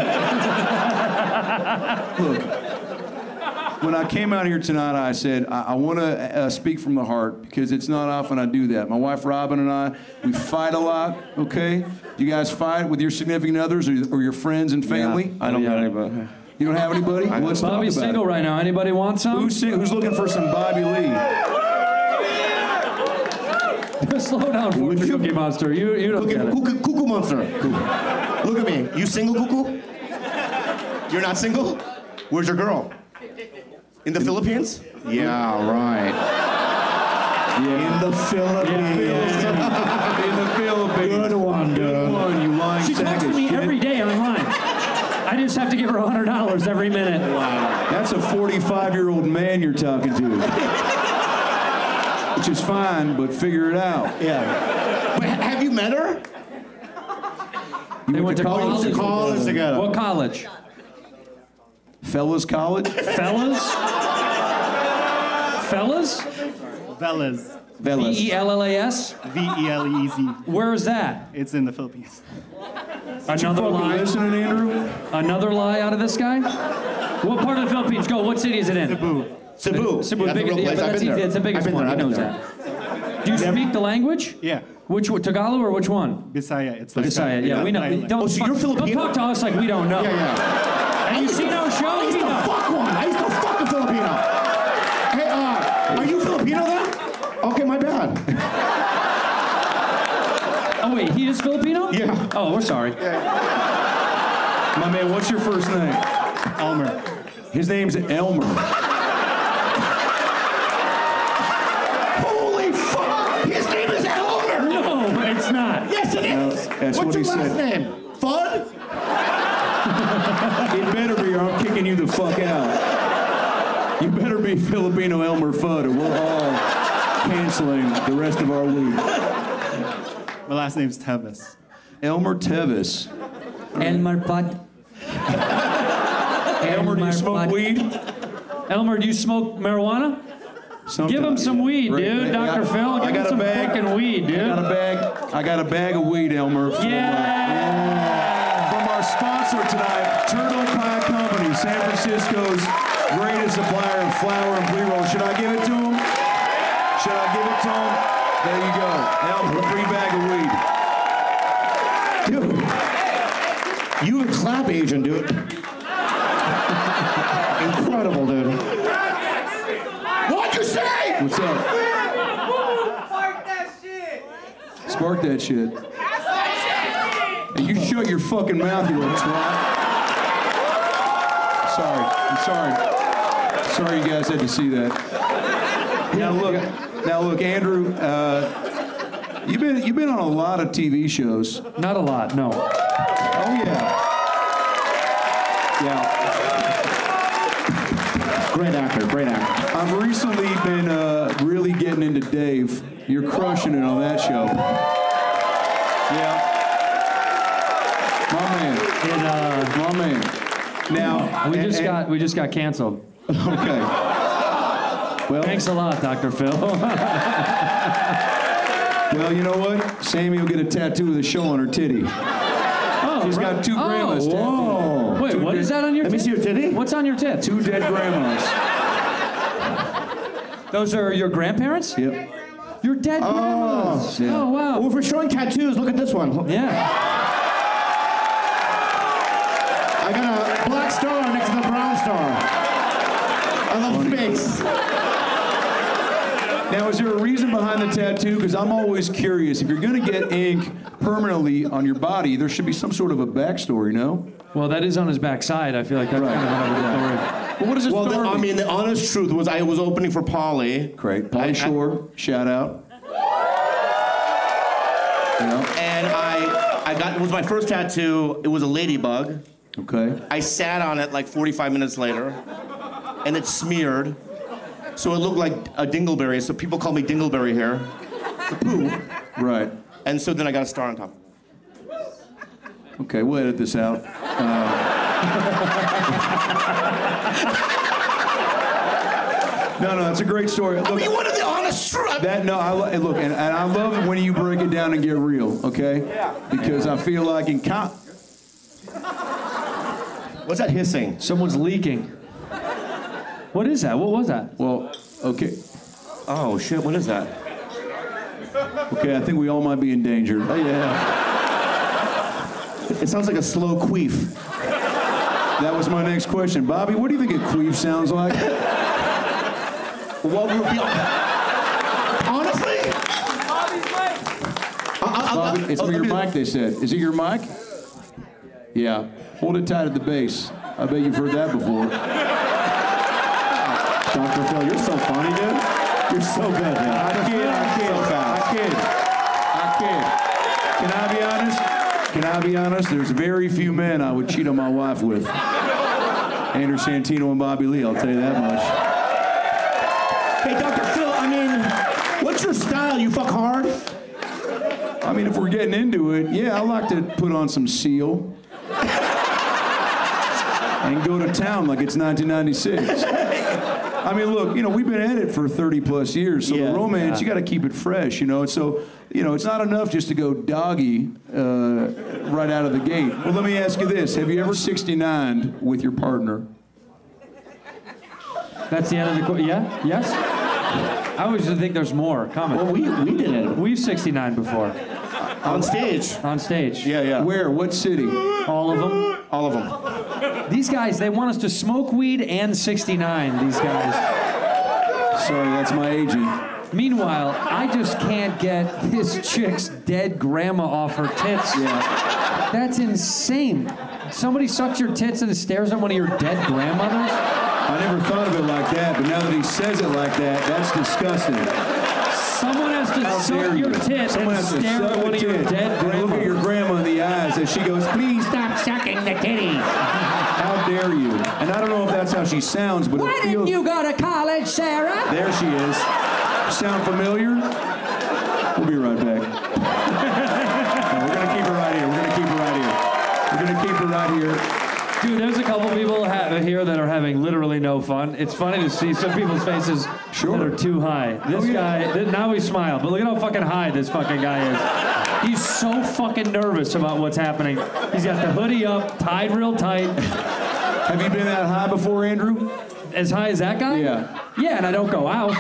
Look. When I came out here tonight, I said, I, I want to uh, speak from the heart because it's not often I do that. My wife Robin and I, we fight a lot, okay? Do you guys fight with your significant others or, or your friends and family? Yeah, I don't got anybody. You don't have anybody? Well, let's Bobby's talk about single it. right now. Anybody want some? Who's, sing- who's looking for some Bobby Lee? Slow down, Fortune Cookie Monster. You, you don't Cookie, get it. cuckoo, cuckoo monster. Look at me. You single, cuckoo? You're not single? Where's your girl? In the Philippines? Yeah, right. Yeah. In the Philippines. In the Philippines. Good one, dude. Good one, you lying She sack talks to of me shit. every day online. I just have to give her one hundred dollars every minute. Wow. That's a forty-five-year-old man you're talking to. Which is fine, but figure it out. Yeah. But ha- have you met her? You They went to college. Went to college together. What college? Fellas College? Fellas? Fellas? Velas. V E L L A S? V E L E Z. Where is that? It's in the Philippines. Another fucking lie? listening, Andrew? Another lie out of this guy? What part of the Philippines? Go. What city is it in? Cebu. Cebu. Cebu. That's Big, a real yeah, place. but I've that's been easy. there. It's the biggest I've been one. there. He I've been knows there. that. Do you speak the language? Yeah. Which one? Tagalog or which one? Bisaya. It's like Bisaya. Yeah, we know. Island. Don't, Oh, so fuck- you're don't Filipino? talk to us like we don't know. Yeah, yeah. Have you seen our show? I used We to know. fuck one. I used to fuck a Filipino. Hey, uh, are you Filipino then? Okay, my bad. Oh wait, he is Filipino? Yeah. Oh, we're sorry. My man, what's your first name? Elmer. His name's Elmer. Holy fuck! His name is Elmer! No, it's not. Yes, it is! that's What's what your he last said. name? Fudd? It better be or I'm kicking you the fuck out. You better be Filipino Elmer Fudd or we're all canceling the rest of our week. My last name's Tevis. Elmer Tevis. Elmer Bud. Elmer, do you smoke weed? Elmer, do you smoke marijuana? Sometimes. Give him some weed, Right. dude. I Doctor got- Phil, give I him got a some bag. fucking weed, dude. I got a bag. I got a bag of weed, Elmer. From, Yeah. From our sponsor tonight, Turtle Pie Company, San Francisco's greatest supplier of flour and pre-roll. Should I give it to him? Should I give it to him? There you go. Elmer, a free bag of weed. Dude. You a clap agent, dude. Incredible, dude. What'd you say? What's up? Spark that shit. Hey, you shut your fucking mouth, you little twat. Sorry. I'm sorry. Sorry you guys had to see that. Now look, now look, Andrew, uh, you've been you've been on a lot of T V shows. Not a lot, no. Oh yeah. Yeah. Great actor, great actor. I've recently been uh, really getting into Dave. You're crushing it on that show. Yeah. My man. It, uh, My man. Now we and- just and- got we just got canceled. Okay. Well, Thanks a lot, Doctor Phil. well, you know what? Sammy will get a tattoo with a show on her titty. Oh, She's got two oh, grandmas tattooed. whoa. Wait, Two what dead- is that on your Let me tit? see your titty. What's on your tit? Two dead grandmas. Those are your grandparents? Yep. Your dead grandmas. yeah. Oh, wow. Well, if we're showing tattoos, look at this one. Yeah. I got a black star next to the brown star. I love space. Now, is there a reason behind the tattoo? Because I'm always curious. If you're going to get ink permanently on your body, there should be some sort of a backstory, no? Well, that is on his backside. I feel like that's Right. kind of another story. Well, what is it? Well, the, I mean, the honest truth was I was opening for Polly. Great. Polly I- I- Shore, shout out. And I, I got, it was my first tattoo. It was a ladybug. Okay. I sat on it like forty-five minutes later, and it smeared. So it looked like a dingleberry, so people call me Dingleberry hair. The poo. Right. And so then I got a star on top. Okay, we'll edit this out. Uh, no, no, that's a great story. Look, I mean, you wanted the honest truth. That no, I lo- look, and, and I love it when you break it down and get real. Okay. Yeah. Because I feel like in com. What's that hissing? Someone's leaking. What is that? What was that? Well, okay. Oh shit! What is that? Okay, I think we all might be endangered. Oh yeah. It sounds like a slow queef. That was my next question. Bobby, what do you think a queef sounds like? What would be... Honestly? Bobby, it's for your mic, they said. Is it your mic? Yeah. Hold it tight at the base. I bet you've heard that before. Doctor Phil, you're so funny, dude. You're so good, dude. I kid, I kid, So fast. I kid. I kid. Can I be honest? Can I be honest? There's very few men I would cheat on my wife with. Andrew Santino and Bobby Lee, I'll tell you that much. Hey, Doctor Phil, I mean, what's your style? You fuck hard? I mean, if we're getting into it, yeah, I like to put on some Seal and go to town like it's nineteen ninety-six. I mean, look, you know, we've been at it for thirty plus years, so Yeah, the romance, yeah. you got to keep it fresh, you know. So, you know, it's not enough just to go doggy uh, right out of the gate. Well, let me ask you this. Have you ever sixty-nined with your partner? That's the end of the question. Yeah? Yes? I always think there's more coming. Well, we, we did it. We've sixty-nine before. On stage. On stage. Yeah, yeah. Where? What city? All of them. All of them. These guys, they want us to smoke weed and sixty-nine, these guys. Sorry, that's my agent. Meanwhile, I just can't get this chick's dead grandma off her tits. Yeah. That's insane. Somebody sucks your tits and stares at one of your dead grandmothers? I never thought of it like that, but now that he says it like that, that's disgusting. Someone has to How suck dare your you. tits Someone and has to stare suck at one the of your tit dead and grandmothers. look at your grandma in the eyes as she goes, please stop sucking the titty. How dare you? And I don't know if that's how she sounds, but Why it feels... didn't you go to college, Sarah? There she is. Sound familiar? We'll be right back. No, we're going to keep her right here. We're going to keep her right here. We're going to keep her right here. Dude, there's a couple people ha- here that are having literally no fun. It's funny to see some people's faces Sure. that are too high. This Oh, yeah. guy, th- now we smile, but look at how fucking high this fucking guy is. He's so fucking nervous about what's happening. He's got the hoodie up, tied real tight. Have you been that high before, Andrew? As high as that guy? Yeah. Yeah, and I don't go out.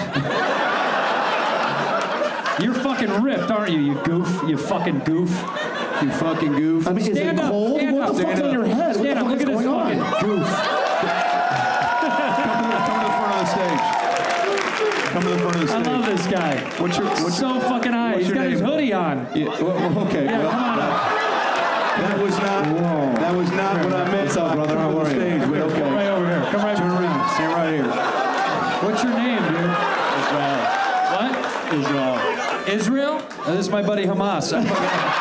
You're fucking ripped, aren't you, you goof? You fucking goof. You fucking goof. I mean, is Stand it up, cold? stand What up, the fuck's stand in your up. head? Stand what up, the look fuck at is this going fucking on? goof. Come to, the, come to the front of the stage. Come to the front of the I stage. love this guy. What's your, what's So your, fucking high. what's He's your got his name? hoodie on. Yeah, well, okay. Yeah, well, come on that, up. that was not. That was not what I meant. What's up, brother? How are you? Stage, but Come okay. right over here. Come right Turn between around. us. Stand right here. What's your name, dude? Israel. What? Israel. Israel? Oh, this is my buddy Hamas. I fucking-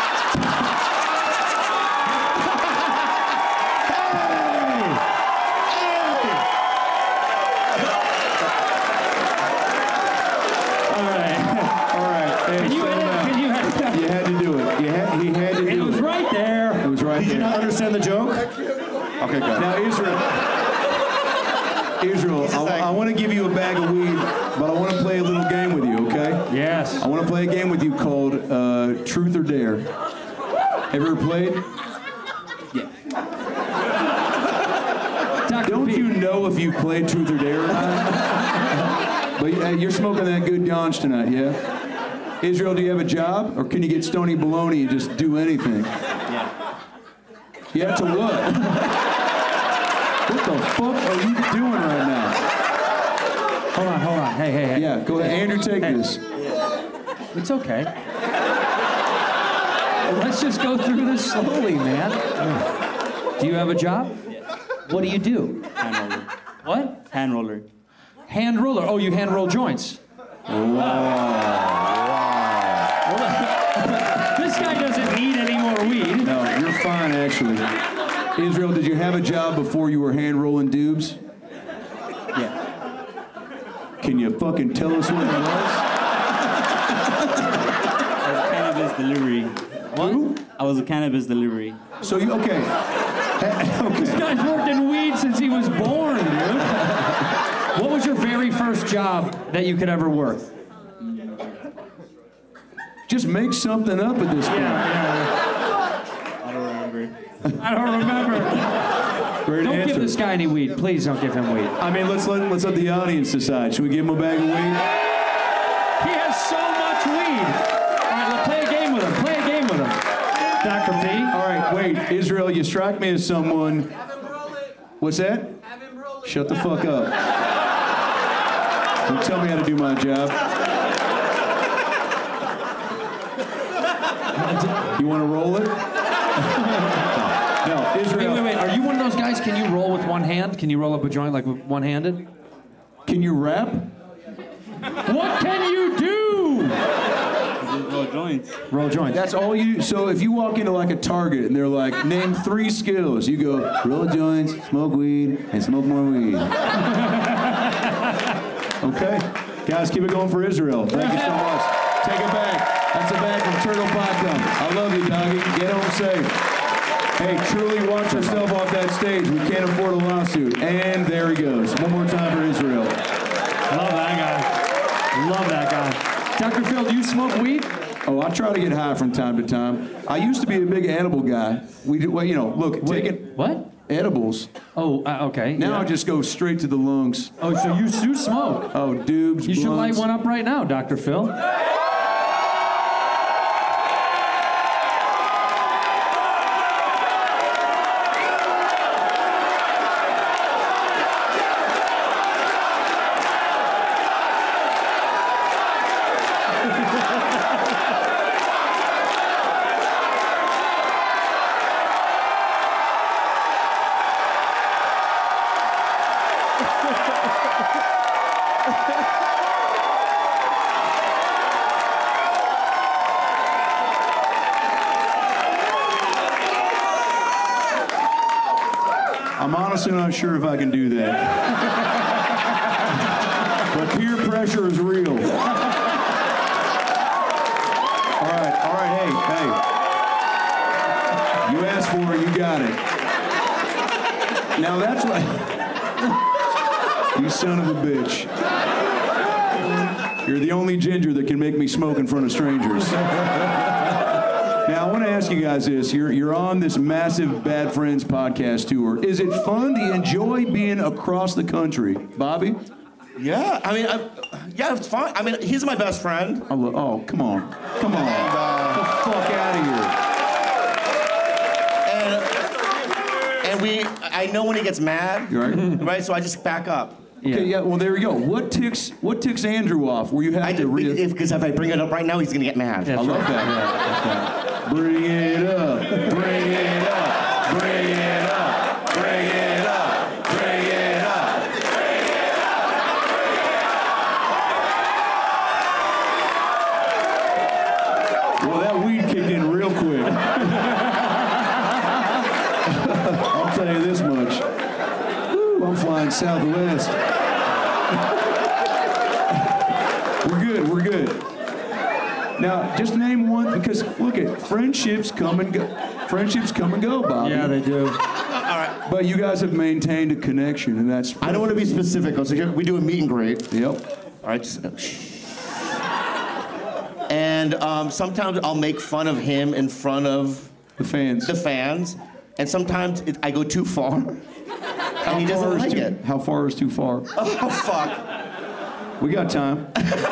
All right. All right. Hey, Can you settle edit? down. Can you edit that? You had to do it. You had, he had to It do was it. right there. It was right Did you there. not understand the joke? Okay, good. Now, Israel, Israel, I, I want to give you a bag of weed, but I want to play a little game with you, okay? Yes. I want to play a game with you called uh, Truth or Dare. Have you ever played? Yeah. Doctor Don't P. you know if you've played Truth or Dare or not? But uh, you're smoking that good ganj tonight, yeah? Israel, do you have a job? Or can you get Stony Baloney and just do anything? Yeah. Yeah, to what? What the fuck are you doing right now? Hold on, hold on. Hey, hey, hey. Yeah, go ahead. Andrew, take Hey. this. It's okay. Let's just go through this slowly, man. Do you have a job? What do you do? Hand roller. What? Hand roller. Hand roller. Oh, you hand roll joints. This guy doesn't need any more weed. No, you're fine, actually. Israel, did you have a job before you were hand rolling dubs? Yeah. Can you fucking tell us what it was? I was a cannabis delivery. What? I was a cannabis delivery. So you okay? okay. This guy's worked in weed since he was born, dude. What was your very first job that you could ever work? Just make something up at this point. Yeah, I don't remember. yeah. I don't remember. Great Don't answer. give this guy any weed. Please don't give him weed. I mean, let's let let's let the audience decide. Should we give him a bag of weed? He has so much weed. All right, let's play a game with him. Play a game with him. Doctor P. All right, wait, Israel, you strike me as someone. What's that? Have him roll it. Shut the fuck up. Don't tell me how to do my job. You want to roll it? No, Israel. Wait, wait, wait. Are you one of those guys? Can you roll with one hand? Can you roll up a joint like with one-handed? Can you rap? What can you do? Roll joints. Roll joints. That's all you. So if you walk into like a Target and they're like, name three skills, you go roll joints, smoke weed, and smoke more weed. Okay, guys, keep it going for Israel. Thank you so much. Take it back. That's a bag from Turtle Pie. I love you, doggy. Get home safe. Hey, truly watch yourself off that stage. We can't afford a lawsuit. And there he goes. One more time for Israel. Love that guy. Love that guy. Doctor Phil, do you smoke weed? Oh, I try to get high from time to time. I used to be a big edible guy. We do, well, you know, look, Wait, take it. What? Edibles. Oh, uh, okay. Now yeah. I just go straight to the lungs. Oh, so you do smoke? Oh, dubs, You should light blunts. one up right now, Doctor Phil. I'm honestly not sure if I can do that. But peer pressure is real. All right, all right, hey, hey. You asked for it, you got it. Now that's what... You son of a bitch. You're the only ginger that can make me smoke in front of strangers. Now, I want to ask you guys this. You're, you're on this massive Bad Friends podcast tour. Is it fun? Do you enjoy being across the country? Bobby? Yeah, I mean, I, yeah, it's fun. I mean, he's my best friend. I lo- oh, come on. Come on. And, uh, Get the fuck out of And, and we, I know when he gets mad, right? right? So I just back up. here. Okay, yeah, well, there we go. What ticks What ticks Andrew off where you have I to do, re- because if, if I bring it up right now, he's gonna get mad. I love that. Bring it up. Bring it up. Bring it up. Bring it up. Bring it up. Well, that weed kicked in real quick. I'll tell you this much. Woo, I'm flying southwest. We're good, we're good. Now, just name one, because look at friendships come and go. Friendships come and go, Bobby. Yeah, they do. All right. But you guys have maintained a connection, and that's. I don't want to be specific. So here, we do a meet and greet. Yep. All right. Just, and um, sometimes I'll make fun of him in front of the fans. The fans, and sometimes it, I go too far, and he doesn't far is like too, it. How far is too far? Oh fuck. We got time.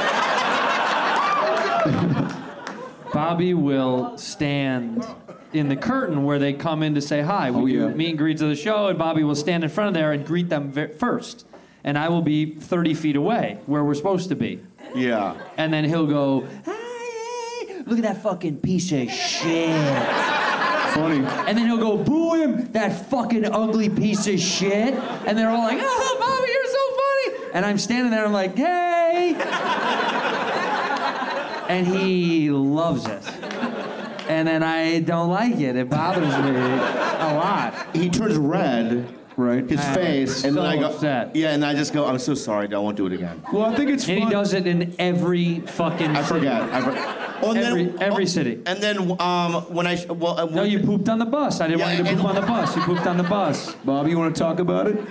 Bobby will stand in the curtain where they come in to say hi. We Oh, do yeah. meet and greets of the show, and Bobby will stand in front of there and greet them ve- first. And I will be thirty feet away, where we're supposed to be. Yeah. And then he'll go, hi, hey, look at that fucking piece of shit. Funny. And then he'll go, boo him, that fucking ugly piece of shit. And they're all like, oh, Bobby, you're so funny. And I'm standing there, I'm like, hey. And he loves it. and then I don't like it. It bothers me a lot. He turns red. Right. His I'm face, and so then I go, upset. yeah, and I just go, I'm so sorry, I won't do it again. Well, I think it's And fun. he does it in every fucking I city. forget. I forget. Oh, and every, then, every oh, city. And then um, when I, well, uh, No, you pooped on the bus. I didn't Yeah, want you to and- poop on the bus. You pooped on the bus. Bobby, you want to talk about it?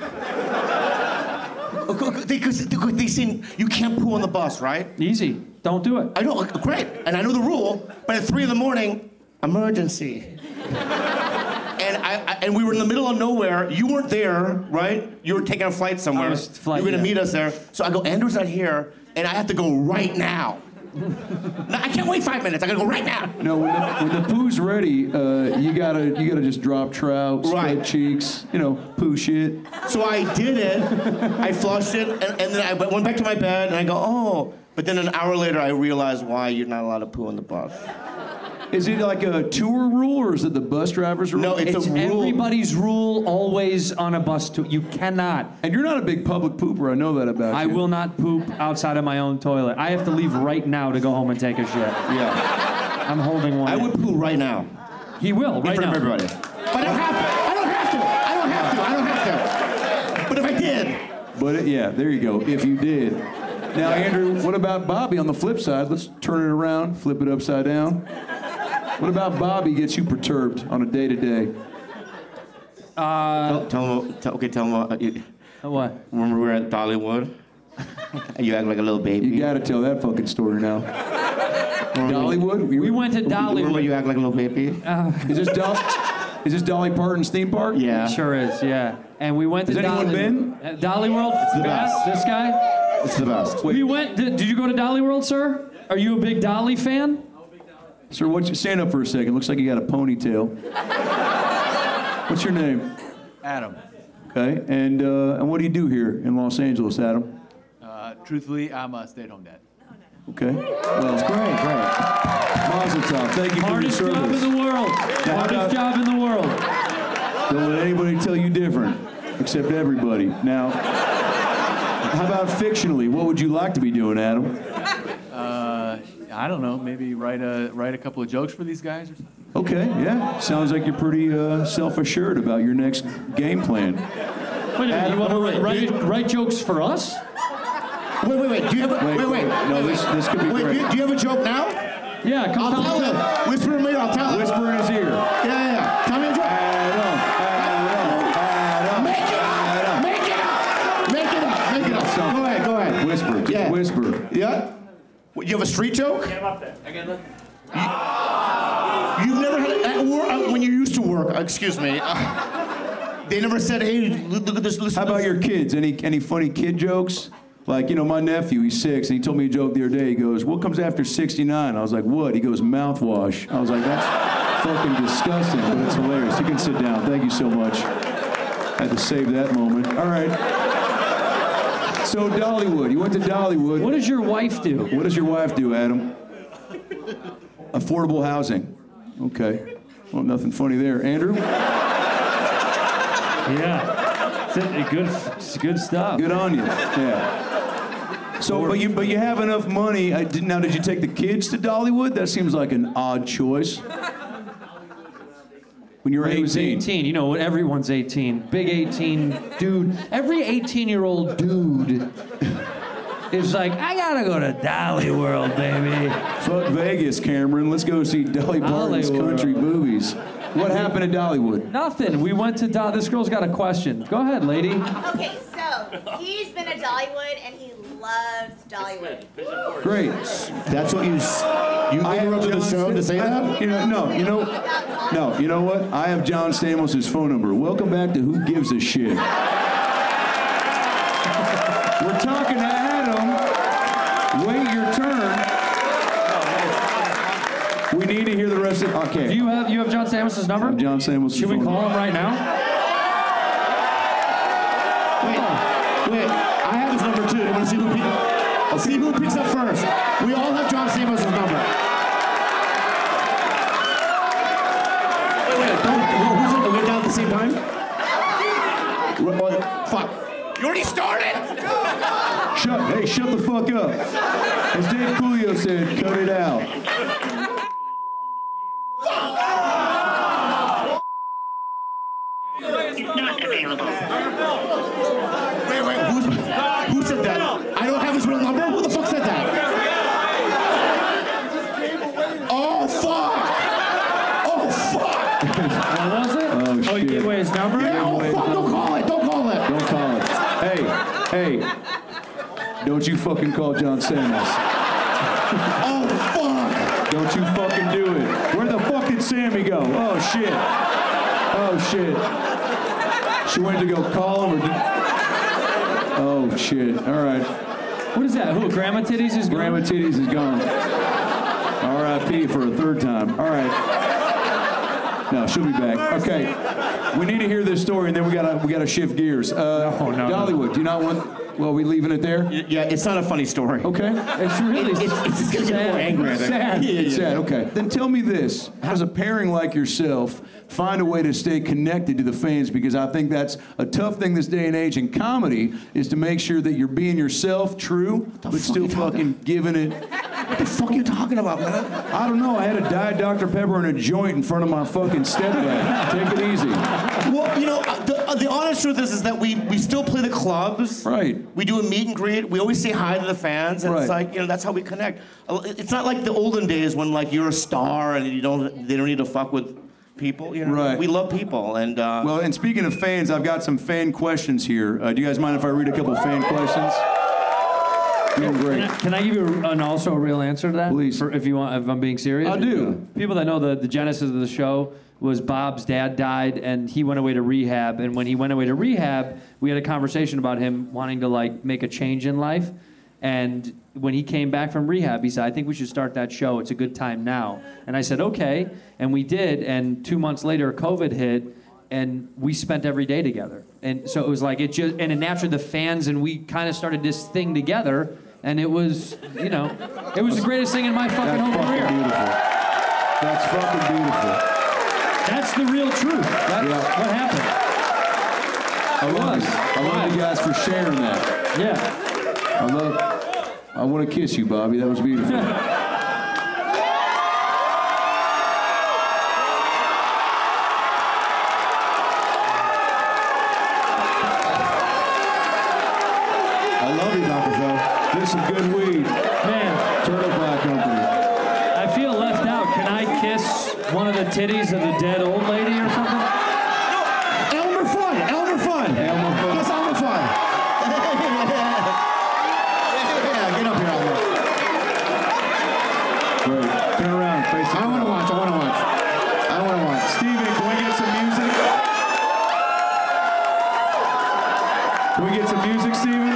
Because they, they seem, you can't poo on the bus, right? Easy. Don't do it. I know, great. And I know the rule, but at three in the morning, emergency. And I, I and we were in the middle of nowhere. You weren't there, right? You were taking a flight somewhere. I was flight, you were gonna yeah. meet us there. So I go, Andrew's not here, and I have to go right now. No, I can't wait five minutes. I gotta go right now. No, when the, when the poo's ready, uh, you gotta you gotta just drop trout, spread Right. cheeks, you know, poo shit. So I did it. I flushed it, and, and then I went back to my bed, and I go, oh. But then an hour later, I realized why you're not allowed to poo on the bus. Is it like a tour rule, or is it the bus driver's rule? No, it's, It's a rule. everybody's rule always on a bus too. You cannot. And you're not a big public pooper. I know that about I you. will not poop outside of my own toilet. I have to leave right now to go home and take a shit. Yeah. I'm holding one. I would poo right now. He will, right in front now. of everybody. But I don't have to. I don't have to. I don't have to. I don't have to. But if I did. But it, yeah, there you go. If you did. Now, Andrew, what about Bobby on the flip side? Let's turn it around, flip it upside down. What about Bobby gets you perturbed on a day to day? Uh, Tell, tell him. Tell, okay, tell him. Uh, you, what? Remember we were at Dollywood? And you act like a little baby. You gotta tell that fucking story now. Dollywood? We went to Remember Dollywood. you act like a little baby? Uh, Is this Dolly? Is this Dolly Parton's theme park? Yeah. It sure is, yeah. And we went to Has anyone Dolly, been? Uh, Dolly World. It's the best. This guy. It's the best. We went. Did, did you go to Dolly World, sir? Are you a big Dolly fan? Sir, what's you stand up for a second? Looks like you got a ponytail. What's your name? Adam. Okay, and uh, and what do you do here in Los Angeles, Adam? Uh, truthfully, I'm a stay-at-home dad. Okay. Well, that's great, great. Mazel tov. Thank you Hardest for your job service. in the world. Now, Hardest uh, job in the world. Don't let anybody tell you different, except everybody. Now, how about fictionally? What would you like to be doing, Adam? Uh, I don't know. Maybe write a write a couple of jokes for these guys or something. Okay, yeah. Sounds like you're pretty uh, self-assured about your next game plan. Wait a minute, you want to write, write, write jokes for us? Wait, wait, wait. Do you have a, Wait, wait, wait. no, wait, this- wait. this could be wait, great. Do you, do you have a joke now? Yeah, come I'll tell tell us. him. Whisper him later. I'll tell him. Whisper in his ear. Yeah, yeah, yeah. Tell me a joke. Adam, Adam, Adam, Make it up. Make it up. Make it up. Make it up. Something. Go ahead. Go ahead. Whisper, just Yeah. whisper. Yeah. What, you have a street joke? Get him up there. I got nothing. You've never had a, at work, uh, when you used to work. Uh, excuse me. Uh, they never said, "Hey, look at this." Listen. How about your kids? Any any funny kid jokes? Like, you know, my nephew, he's six, and he told me a joke the other day. He goes, "What comes after sixty-nine?" I was like, "What?" He goes, "Mouthwash." I was like, "That's fucking disgusting," but it's hilarious. You can sit down. Thank you so much. Had to save that moment. All right. So Dollywood, you went to Dollywood. What does your wife do? What does your wife do, Adam? Affordable housing. Okay. Well, nothing funny there. Andrew? Yeah. It's a- good, it's good stuff. Good on you. Yeah. So, but you but you have enough money. I did, now, did you take the kids to Dollywood? That seems like an odd choice. When you were When he was eighteen. eighteen, you know, when everyone's eighteen. Big eighteen dude. Every eighteen-year-old dude is like, I gotta go to Dolly World, baby. Fuck Vegas, Cameron. Let's go see Dolly Parton's Dollywood. country movies. What happened at Dollywood? Nothing. We went to Dolly. This girl's got a question. Go ahead, lady. Okay, so he's been to Dollywood and he loves Dollywood. Great. That's what you. s- You interrupted the show to say I- that? You know, no, you know, no, you know what? I have John Stamos' phone number. Welcome back to Who Gives a Shit. We're talking to Adam. Wait your turn. We need to hear the rest of. Okay. Do you have you have John Stamos' number? I'm John Stamos' Should we phone call him right now? Wait, wait. I have his number too. You want to see who? Pe- I'll see who picks up first. We all have John Stamos' number. Wait, wait. Don't. who- Who's it? We're down at the same time. We're- oh, fuck. You already started. Shut. Hey, shut the fuck up. As Dave Coolio said, cut it out. Fuck What was it? Oh, Oh, you shit. gave away his number? Yeah, oh, fuck, don't call it. Don't call it. Don't call it. Hey, hey. Don't you fucking call John Samos. Oh, fuck. Don't you fucking do it. Where the fuck did Sammy go? Oh, shit. Oh, shit. She went to go call him or did... Oh, shit. All right. What is that? Who? Grandma Titties is gone? Grandma Titties is gone. R I P for a third time. All right. No, she'll be back. Okay. We need to hear this story, and then we gotta we gotta shift gears. Uh, No, no, no. Dollywood, do you not want... Well, are we leaving it there? Yeah, it's not a funny story. Okay. It's really It's, it's just gonna get more angry, I think. sad. Yeah, yeah, It's yeah. sad. Okay. Then tell me this: how does a pairing like yourself find a way to stay connected to the fans? Because I think that's a tough thing this day and age in comedy is to make sure that you're being yourself, true, but still fucking giving it. What the fuck are you talking about, man? I don't know. I had a Diet Doctor Pepper and a joint in front of my fucking stepdad. Take it easy. Well, you know, uh, the, uh, the honest truth is, is that we, we still play the clubs. Right. We do a meet and greet. We always say hi to the fans, and Right. it's like, you know, that's how we connect. Uh, It's not like the olden days when like you're a star and you don't they don't need to fuck with people. You know, Right. We love people, and uh, Well, and speaking of fans, I've got some fan questions here. Uh, do you guys mind if I read a couple fan questions? Doing great. Can I, can I give you an also a real answer to that? Please. For, if you want, if I'm being serious. I do. People that know the, the genesis of the show was Bob's dad died and he went away to rehab. And when he went away to rehab, we had a conversation about him wanting to like make a change in life. And when he came back from rehab, he said, I think we should start that show. It's a good time now. And I said, okay. And we did. And two months later, COVID hit. And we spent every day together. And so it was like, it just, and it naturally the fans and we kind of started this thing together. And it was, you know, it was the greatest thing in my fucking That's whole fucking career. beautiful. That's fucking beautiful. That's the real truth. That's Yeah. what happened. I love was. you. I love you guys for sharing that. Yeah. I love. I want to kiss you, Bobby. That was beautiful. I love you, Doctor Phil. This is good weed. Man, Turtle Pie Company. I feel left out. Can I kiss one of the titties of the dead old lady or something? Elmer Fudd, Elmer Fudd. Elmer Fudd. Yes, Elmer Fudd. Yeah, get up here, Elmer. Great. Turn around. Face the I want to watch. I want to watch. I want to watch. Steven, can we get some music? Can we get some music, Steven?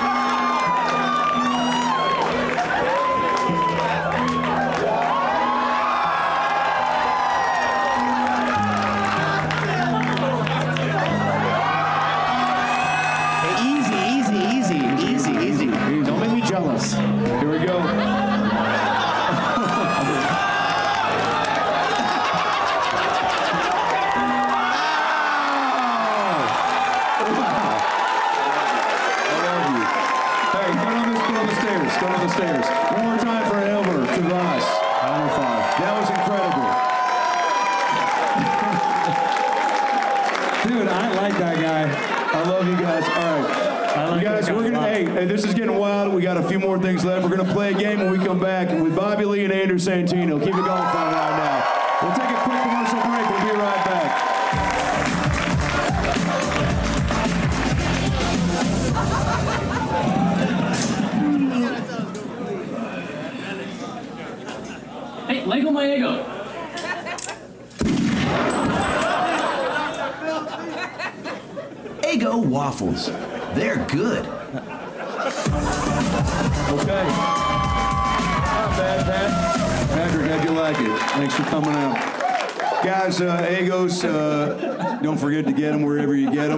Hey, easy, easy, easy, easy, easy. Don't make me jealous. Here we go. Hey, go down, this, go down the stairs. Go down the stairs. One more time for Elmer to Ross. Elmer Fudd. That was incredible. Dude, I like that guy. I love you guys. All right. I like You guys, that guy we're a gonna. lot. Hey, hey, this is getting wild. We got a few more things left. We're gonna play a game when we come back with Bobby Lee and Andrew Santino. Keep it going for right now. We'll take a quick commercial break. We'll be right back. Hey, Lego my ego. Eggo waffles. They're good. Okay. Not bad, Pat. Patrick, how'd you like it? Thanks for coming out. Guys, uh, Eggos, uh, don't forget to get them wherever you get them.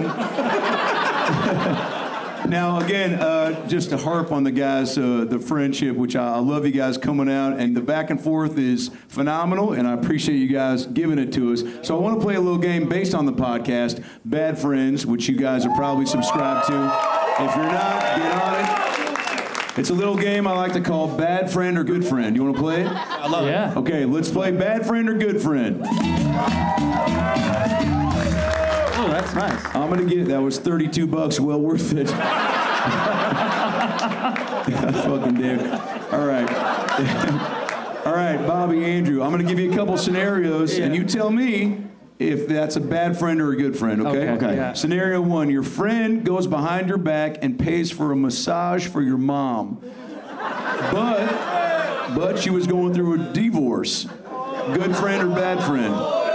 Now, again, uh, just to harp on the guys, uh, the friendship, which I, I love you guys coming out, and the back and forth is phenomenal, and I appreciate you guys giving it to us. So I want to play a little game based on the podcast, Bad Friends, which you guys are probably subscribed to. If you're not, get on it. It's a little game I like to call Bad Friend or Good Friend. You want to play it? I love Yeah. it. Okay, let's play Bad Friend or Good Friend. Oh, that's nice. I'm gonna get that was thirty-two bucks, well worth it. Fucking dude. All right. All right, Bobby, Andrew, I'm gonna give you a couple scenarios, and you tell me if that's a bad friend or a good friend, okay? Okay, Okay. yeah. Scenario one, your friend goes behind your back and pays for a massage for your mom. But, but she was going through a divorce. Good friend or bad friend?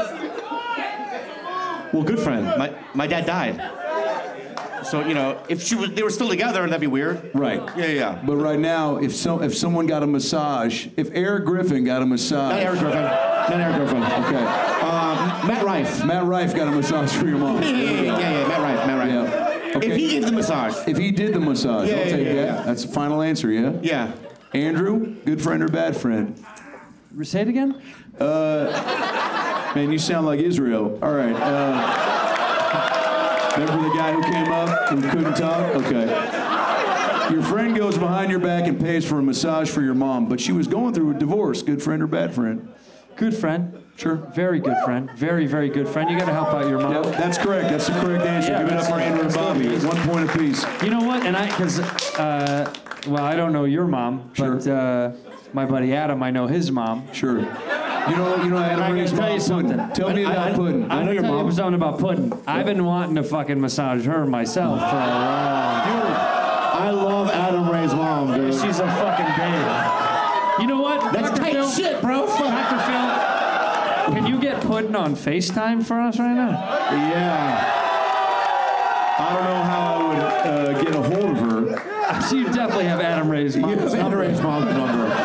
Well, good friend. My my dad died. So, you know, if she was, they were still together, that'd be weird. Right. Yeah, yeah. But right now, if so, if someone got a massage, if Eric Griffin got a massage. Not Eric Griffin. Not Eric Griffin. Okay. Um, Matt Rife. Matt Rife got a massage for your mom. Yeah, yeah, yeah, yeah, yeah, Matt Rife, Matt Rife. Yeah. Okay. If he gave the massage. If he did the massage, Yeah, I'll yeah, take yeah, that. yeah. That's the final answer, yeah? Yeah. Andrew, good friend or bad friend? Say it again? Uh, man, you sound like Israel. All right. Uh, remember the guy who came up who couldn't talk? Okay. Your friend goes behind your back and pays for a massage for your mom, but she was going through a divorce. Good friend or bad friend? Good friend. Sure. Very good friend. Very, very good friend. You got to help out your mom. Yep, that's correct. That's the correct answer. Yeah, Give it up for Andrew and Bobby. One point apiece. You know what? And I, because, uh, well, I don't know your mom, Sure. but uh, my buddy Adam, I know his mom. Sure. You know, you know, Adam I gotta Ray's tell mom, you something. Puddin'. Tell me I- about I- Puddin'. I know your mom. Something about Puddin'. I've been wanting to fucking massage her myself for a long time. I love Adam Ray's mom, dude. She's a fucking babe. You know what? That's Doctor tight Phil, shit, bro. Fuck. Doctor Phil, can you get Puddin' on FaceTime for us right now? Yeah. I don't know how I would uh, get a hold of her. So you definitely have Adam Ray's You mom's have Adam number. Ray's mom's number.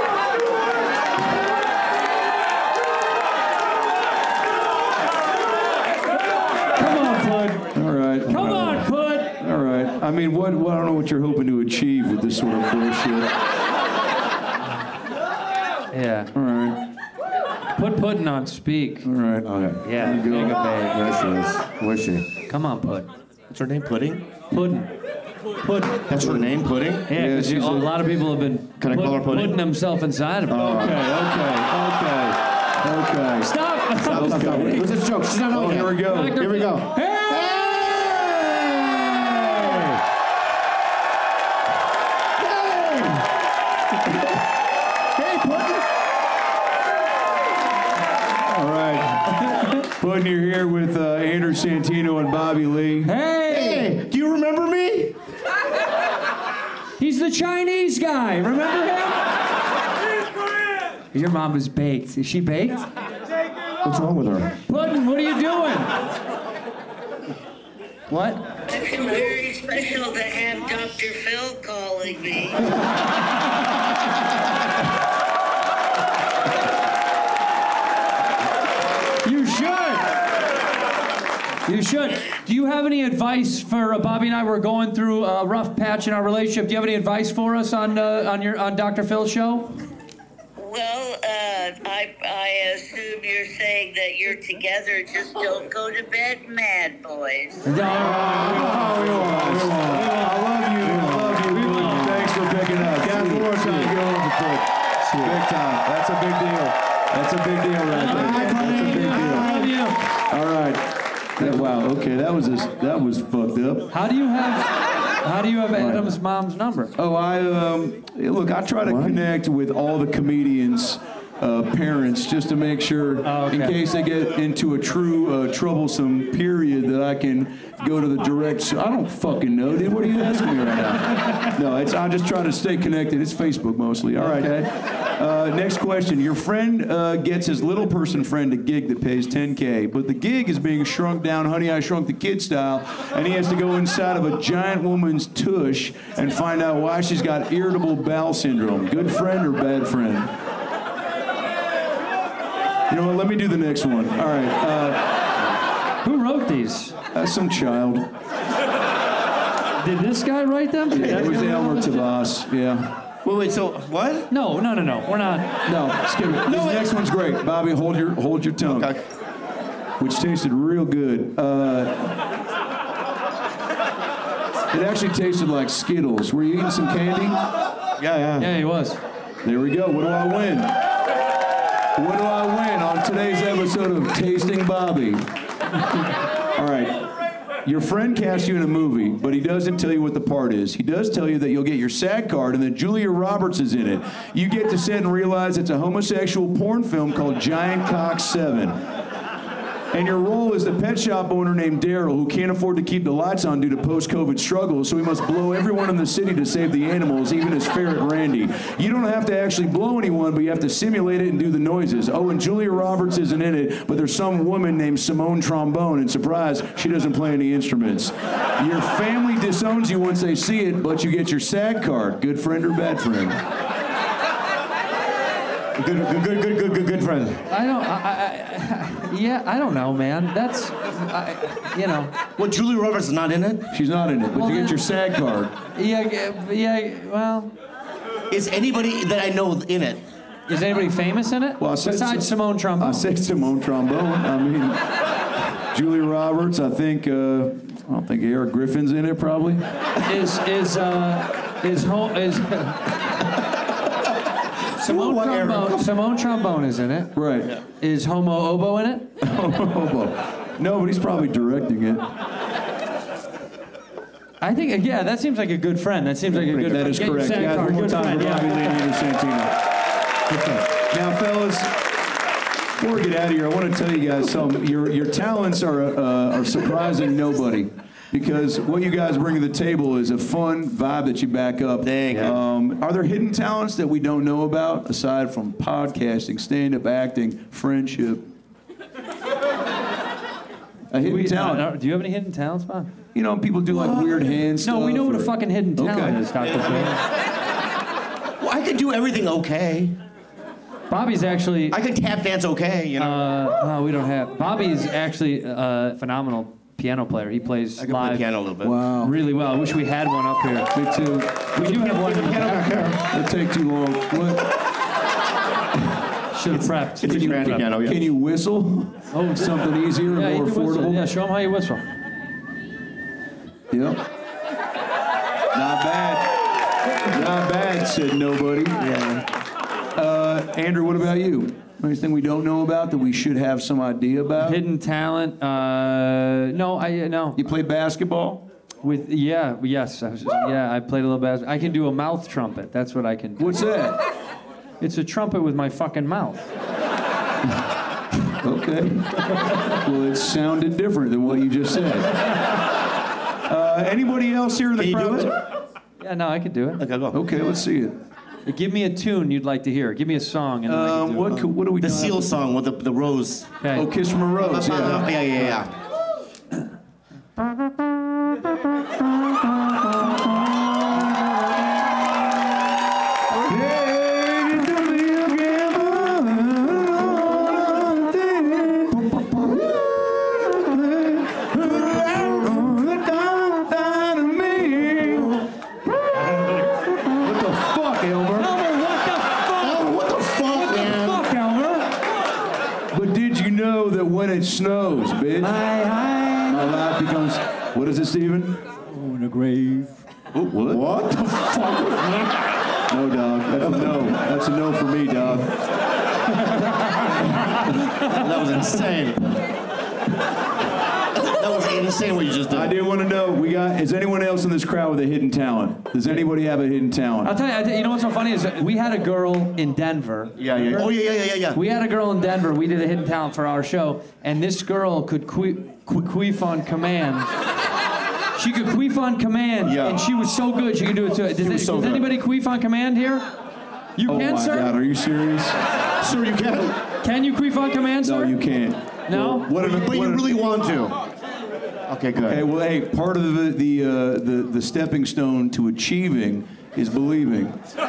Come on, Pud. All right. Come on, Pud. All right. I mean, what, what? I don't know what you're hoping to achieve with this sort of bullshit. Yeah. All right. Put Puddin' on speak. All right. Okay. Yeah. There you go. Big a babe. There she is. Where is she? Come on, Pud. What's her name? Pudding? Puddin'. Puddin'. That's her name, Pudding? Yeah, Yeah, because she's a a- lot of people have been Can I call her Pudding? putting themselves inside of her. Okay. Okay. Okay. Okay. Stop! Stop, stop, stop. What's this joke? She's not Oh, on here we go. Here we go. Hey! Hey, Pudding. All right. Puddin', you're here with uh, Andrew Santino and Bobby Lee. Hey! Hey, do you remember me? He's the Chinese guy. Remember him? Your mom is baked. Is she baked? What's wrong with her? Puddin', what are you doing? What? I feel very special to have Doctor Phil calling me. You should. You should. Do you have any advice for uh, Bobby and I? We're going through a rough patch in our relationship. Do you have any advice for us on uh, on your on Doctor Phil's show? Well, uh, I, I assume you're saying that you're together. Just don't go to bed mad, boys. I love you. I love you. Puddin'. Thanks for picking up. Got four times. Get over the foot. Big time. That's a big deal. That's a big deal right there. That's a big deal. I love you. All right. That, wow. Okay. That was just, that was fucked up. How do you have How do you have Adam's mom's number? Oh, I um, look. I try to connect with all the comedians' uh, parents just to make sure, Oh, okay. in case they get into a true uh, troublesome period, that I can go to the direct. I don't fucking know, dude. What are you asking me right now? No, it's. I just try to stay connected. It's Facebook mostly. All right. Okay. Uh, next question. Your friend uh, gets his little person friend a gig that pays ten K, but the gig is being shrunk down, Honey, I Shrunk the Kid style, and he has to go inside of a giant woman's tush and find out why she's got irritable bowel syndrome. Good friend or bad friend? You know what? Let me do the next one. All right. Uh, Who wrote these? uh, some child. Did this guy write them? It was Elmer Tavas. Yeah. Wait, wait, so what? No, no, no, no. We're not. No, skip it. This next one's great. Bobby, hold your hold your tongue. Okay. Which tasted real good. Uh, it actually tasted like Skittles. Were you eating some candy? Yeah, yeah. Yeah, he was. There we go. What do I win? What do I win on today's episode of Tasting Bobby? All right. Your friend casts you in a movie, but he doesn't tell you what the part is. He does tell you that you'll get your SAG card and that Julia Roberts is in it. You get to set and realize it's a homosexual porn film called Giant Cock seven. And your role is the pet shop owner named Daryl, who can't afford to keep the lights on due to post-COVID struggles, so he must blow everyone in the city to save the animals, even his ferret Randy. You don't have to actually blow anyone, but you have to simulate it and do the noises. Oh, and Julia Roberts isn't in it, but there's some woman named Simone Trombone, and surprise, she doesn't play any instruments. Your family disowns you once they see it, but you get your SAG card. Good friend or bad friend? Good, good, good, good, good, good, good friend. I don't. I, I, I, yeah, I don't know, man. That's, I, you know. Well, Julia Roberts is not in it. She's not in it, but Well, you then- get your SAG card. Yeah, yeah. Well, Is anybody that I know in it? is anybody famous in it? Well, I said Besides Sim- Simone Trombone. I said Simone Trombone. I mean, Julia Roberts. I think. Uh, I don't think Eric Griffin's in it. Probably. Is is uh is home is. Simone Trombone, Simone Trombone is in it. Right. Is Homo Oboe in it? Homo Oboe. No, but he's probably directing it. I think, yeah, that seems like a good friend. That seems like a good That friend. is Get your correct. SAG Guys, card. one more Good time friend, for Bobby yeah. Lee and Andrew Santino. Okay. Now, fellas, before we get out of here, I want to tell you guys something. Your your talents are uh, are surprising nobody. Because what you guys bring to the table is a fun vibe that you back up. Dang. Um, are there hidden talents that we don't know about, aside from podcasting, stand-up acting, friendship? A hidden We- talent. uh, do you have any hidden talents, Bob? You know, people do like weird hand stuff. No, we know what a or- fucking hidden talent Okay. is, Doctor Phil. Well, I could do everything okay. Bobby's actually. I could tap dance okay, you know. Uh, no, we don't have. Bobby's actually a phenomenal piano player. He plays I can play live piano a little bit. Wow. really well. I wish we had one up here. Me too. We do have one in the back. It'll take too long. What? Should have prepped. It's a grand piano, yeah. Can you whistle? Oh, something easier Yeah, and you more can whistle. affordable? Yeah, show him how you whistle. Yep. Not bad. Not bad, said nobody. Yeah. Uh, Andrew, what about you? Anything we don't know about that we should have some idea about? Hidden talent? Uh, no, I no. You play basketball? With yeah, yes, I was, yeah. I played a little basketball. I can do a mouth trumpet. That's what I can do. What's that? It's a trumpet with my fucking mouth. Okay. Well, it sounded different than what you just said. Uh, anybody else here in the Can you crowd? do it? Yeah, no, I could do it. Okay, go. Okay, let's see it. Give me a tune you'd like to hear. Give me a song. And then I can Um, do what it. co- what do we The know? Seal song with the, the rose. Okay. Oh, Kiss from a Rose. Yeah, Yeah. yeah, yeah. What the fuck, Elmer? What the fuck, man? Fuck, Elmer. But did you know that when it snows, bitch, my life becomes. What is it, Steven? Oh, in a grave. Oh, what? What the fuck was that? No, dog. That's a no. That's a no for me, dog. That was insane. That was insane what you just did. I did want to know. We got. Is anyone else in this crowd with a hidden talent? Does anybody have a hidden talent? I'll tell you. I tell you, you know what's so funny is that we had a girl in Denver. Yeah, yeah. Oh, yeah, yeah, yeah, yeah. We had a girl in Denver. We did a hidden talent for our show, and this girl could que- que- queef on command. She could queef on command, Yeah. and she was so good. She could do it too. Does, was it- so does good. anybody queef on command here? You Oh can, my sir. God! Are you serious? Sure, you can. Can you queef on command, No, sir? you can't. No? Well, what? An, But what you an- really want to. Okay, good. Okay. Well, hey, part of the the uh, the the stepping stone to achieving is believing.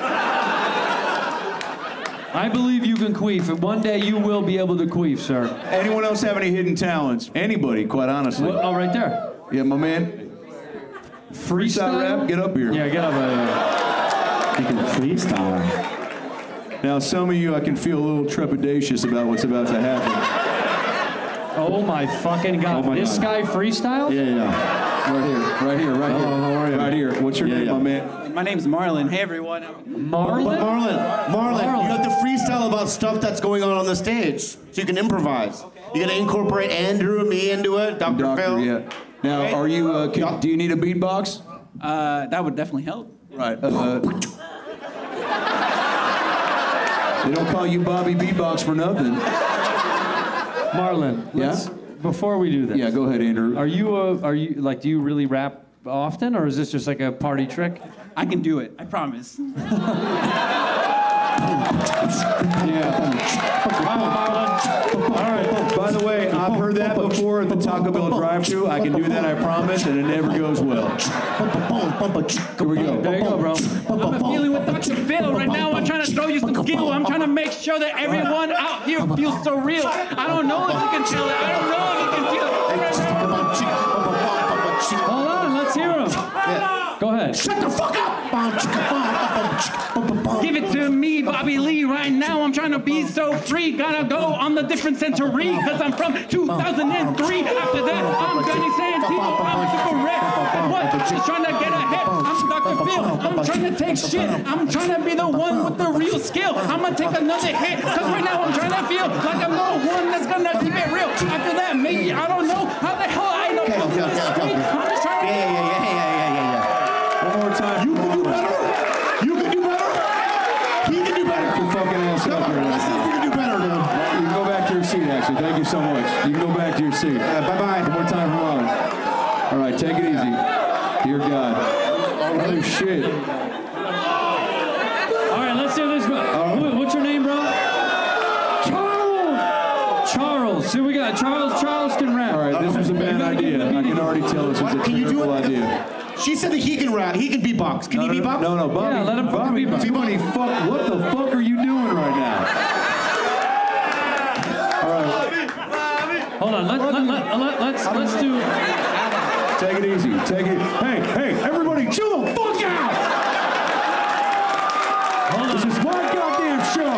I believe you can queef, and one day you will be able to queef, sir. Anyone else have any hidden talents? Anybody, quite honestly. What? Oh, right there. Yeah, my man. Freestyle rap, get up here. Yeah, get up here. You can freestyle. Now, some of you, I can feel a little trepidatious about what's about to happen. Oh my fucking God! Oh my this God. guy freestyle? Yeah, yeah. Right here, right here, right here. Hello, how are you? Right here. What's your Yeah, name, yeah. my man? My name's Marlon. Hey, everyone. Marlon? But Marlon, Marlon, you have to freestyle about stuff that's going on on the stage, so you can improvise. You gotta incorporate Andrew and me into it, Doctor Doctor, Phil. yeah. Now, Okay. are you? Uh, can, do you need a beatbox? Uh, that would definitely help. Right. Uh, they don't call you Bobby Beatbox for nothing. Marlon, Yeah? let's, before we do this. Yeah, go ahead, Andrew. Are you a, are you like do you really rap often, or is this just like a party trick? I can do it. I promise. By the way, I've heard that before at the Taco Bell drive-thru. I can do that, I promise, and it never goes well. Here we go. There you go, bro. I'm feeling with Doctor Phil right now. I'm trying to throw you some skill. I'm trying to make sure that everyone out here feels so real. I don't know if you can feel it. I don't know if you can feel it. Hold on, let's hear him. Go ahead. Shut the fuck up! Give it to me, Bobby Lee, right now. I'm trying to be so free. Gotta go on the different century, cause I'm from two thousand three. After that, I'm Johnny Santino. I'm super rare. And what? Just trying to get ahead. I'm Doctor Phil. I'm trying to take shit. I'm trying to be the one with the real skill. I'm gonna take another hit, cause right now I'm trying to feel like I'm the one that's gonna keep it real. After that, maybe, I don't know how the hell I know. I'm just trying to. Yeah, yeah, yeah, yeah, yeah, yeah, yeah. One more time. You can do better. You can do better. He can do better. Your fucking ass Come up on, here. let's see if we can do better, dude. You can go back to your seat, actually. Thank you so much. You can go back to your seat. Yeah, bye-bye. One more time for Marlon. All right, take it easy. Dear God. Oh, shit. All right, let's hear this. Who- What's your name, bro? Charles. Charles. So we got Charles. Charles can rap. All right, this was a bad idea. I can already tell this was a Can you do terrible it? idea. She said that he can rap. He can beatbox. Can No, he no, beatbox? no, no, Bobby. Yeah, let him Bobby, beatbox. Bobby, fuck, what the fuck are you doing right now? All right, Hold on. Let, let, let, let, let's let's do. take it easy. Take it. Hey, hey, everybody, chill the fuck out. Hold This on. is my goddamn show.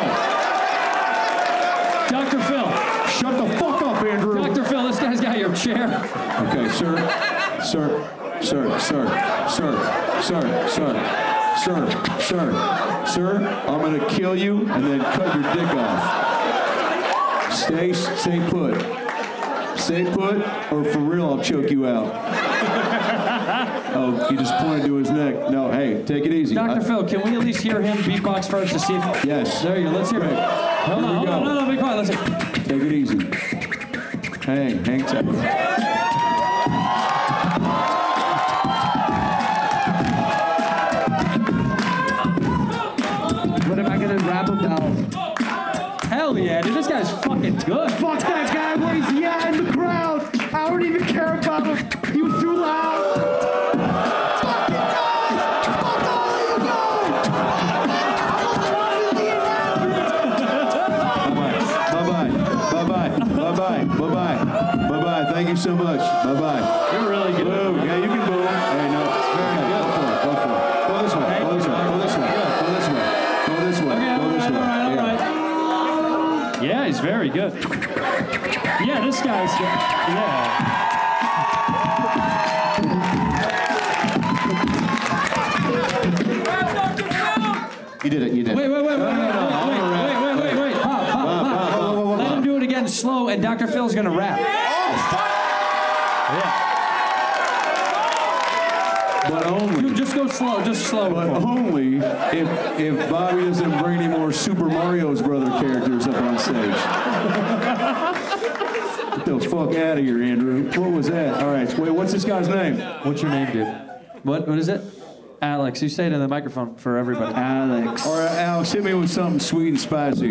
Doctor Phil. Shut the fuck up, Andrew. Doctor Phil, this guy's got your chair. Okay, sir, sir, sir, sir, sir, sir, sir, sir, sir, sir, I'm gonna kill you and then cut your dick off. Stay, stay put. Stay put, or for real, I'll choke you out. Oh, he just pointed to his neck. No, hey, take it easy. Doctor I- Phil, can we at least hear him beatbox first to see if... Yes. There you go. Let's hear it. Hold Here on, we hold on, go. no, no, be quiet. Let's hear it. Take it easy. Hang, hang tight. What am I gonna rap about? Hell yeah, dude, this guy's fucking good. Fuck that guy, what is he at in the crowd? I don't even care about him. He was too loud. Fuck you guys! Fuck all of you guys! Bye-bye. Bye-bye. Bye-bye. Bye-bye. Bye-bye. Thank you so much. Bye-bye. You're really good. Boom. Yeah, you can boom. Hey, no. Very good. Go for it. Go for it. Go this way. Go this way. Go this way. Go this way. Go this way. Okay, Go all this right, way. all right, all right. Yeah, he's very good. Yeah, this guy's good. Yeah. You did it. You did Wait, it. wait, wait, wait, wait, wait, wait, wait, wait, wait, wait. Pop, pop, pop. Let him do it again slow, and Doctor Phil's gonna rap. But only. You just go slow, just slow. But only if if Bobby doesn't bring any more Super Mario's brother characters up on stage. Get the fuck out of here, Andrew. What was that? All right. Wait, what's this guy's name? What's your name, dude? What? What is it? Alex. You say it in the microphone for everybody. Alex. All right, Alex, hit me with something sweet and spicy.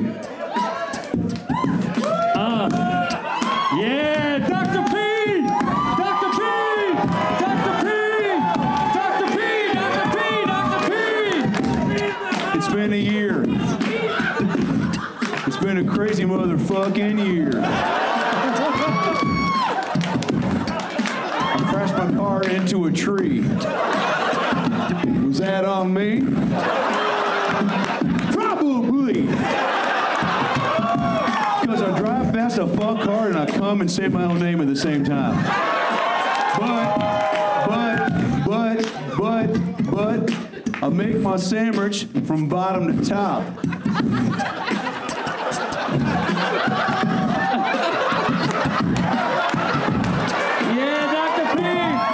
Uh, yeah, Doctor P! Doctor P! Doctor P! Doctor P! Doctor P! Doctor P! It's been a year. It's been a crazy motherfucking year. I crashed my car into a tree. Was that on me? Probably. Because I drive fast, I fuck hard, and I come and say my own name at the same time. But, but, but, but, but, I make my sandwich from bottom to top. Yeah, Doctor P!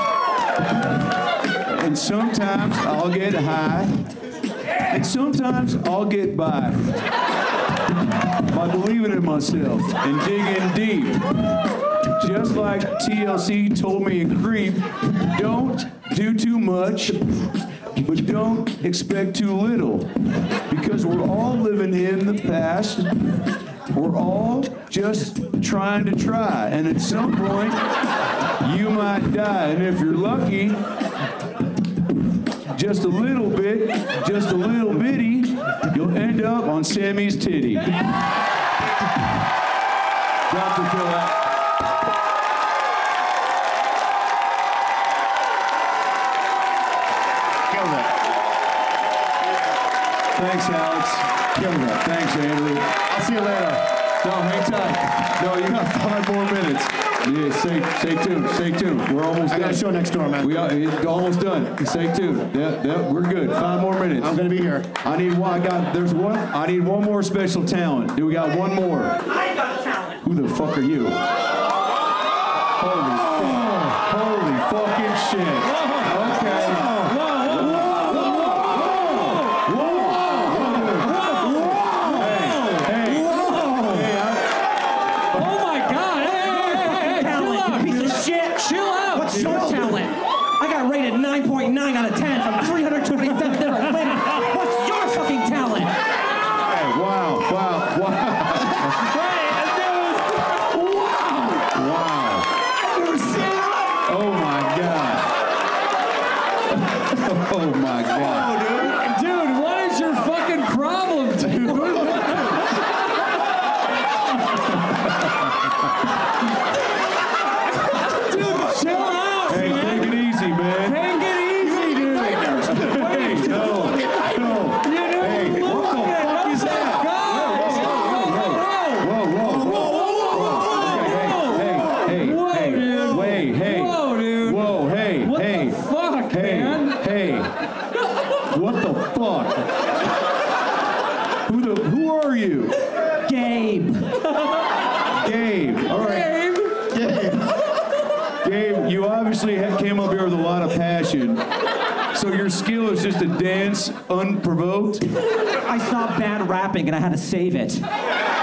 And sometimes I'll get high, and sometimes I'll get by. by believing in myself and digging deep. Just like T L C told me in Creep, don't do too much, but don't expect too little. Because we're all living in the past. We're all just trying to try. And at some point, you might die. And if you're lucky, just a little bit, just a little bitty, you'll end up on Sammy's titty. Doctor Phil. Thanks, Alex. Killed it. Thanks, Andrew. I'll see you later. No, hang tight. No, you got five more minutes. Yeah, stay, stay tuned. Stay tuned. We're almost I done. got a show next door, man. We are it's almost done. Stay tuned. Yeah, yeah, we're good. Five more minutes. I'm gonna be here. I need one. I got. There's one. I need one more special talent. Do we got one more? I got a talent. Who the fuck are you? Holy fuck. Holy fucking shit. Okay. nine point nine out of ten from three hundred twenty-seven different women. What's your fucking talent? Hey, wow, wow, wow. Wow. Oh my God. Oh my God. Dude, what is your fucking problem, dude? Dude, chill out, Hey, man. take it easy, man. Take it easy, dude. Hey, no, no. You know, Hey, what the fuck is that? Whoa, whoa, whoa, whoa. Hey, hey, hey, wait, hey. Whoa, dude. Whoa, hey, What hey. the fuck, Hey, man? hey. What the fuck? Who the, who are you? Gabe. Gabe. All right. Gabe. Gabe, you obviously ha- came up here with a lot of passion. So your skill is just to dance unprovoked? I saw bad rapping and I had to save it. He's not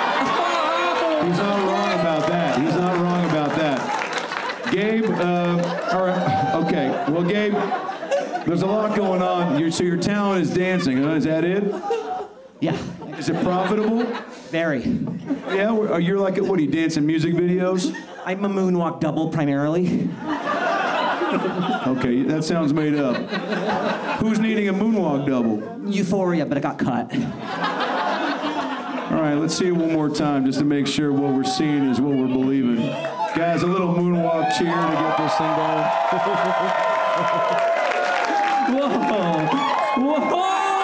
wrong about that. He's not wrong about that. Gabe, uh, all right, okay. Well, Gabe, there's a lot going on. Your, so your talent is dancing, huh? Is that it? Yeah. Is it profitable? Very. Yeah, are you like, what, are you dancing music videos? I'm a moonwalk double primarily. Okay, that sounds made up. Who's needing a moonwalk double? Euphoria, but it got cut. All right, let's see it one more time just to make sure what we're seeing is what we're believing. Guys, a little moonwalk cheer to get this thing going. Whoa. Whoa.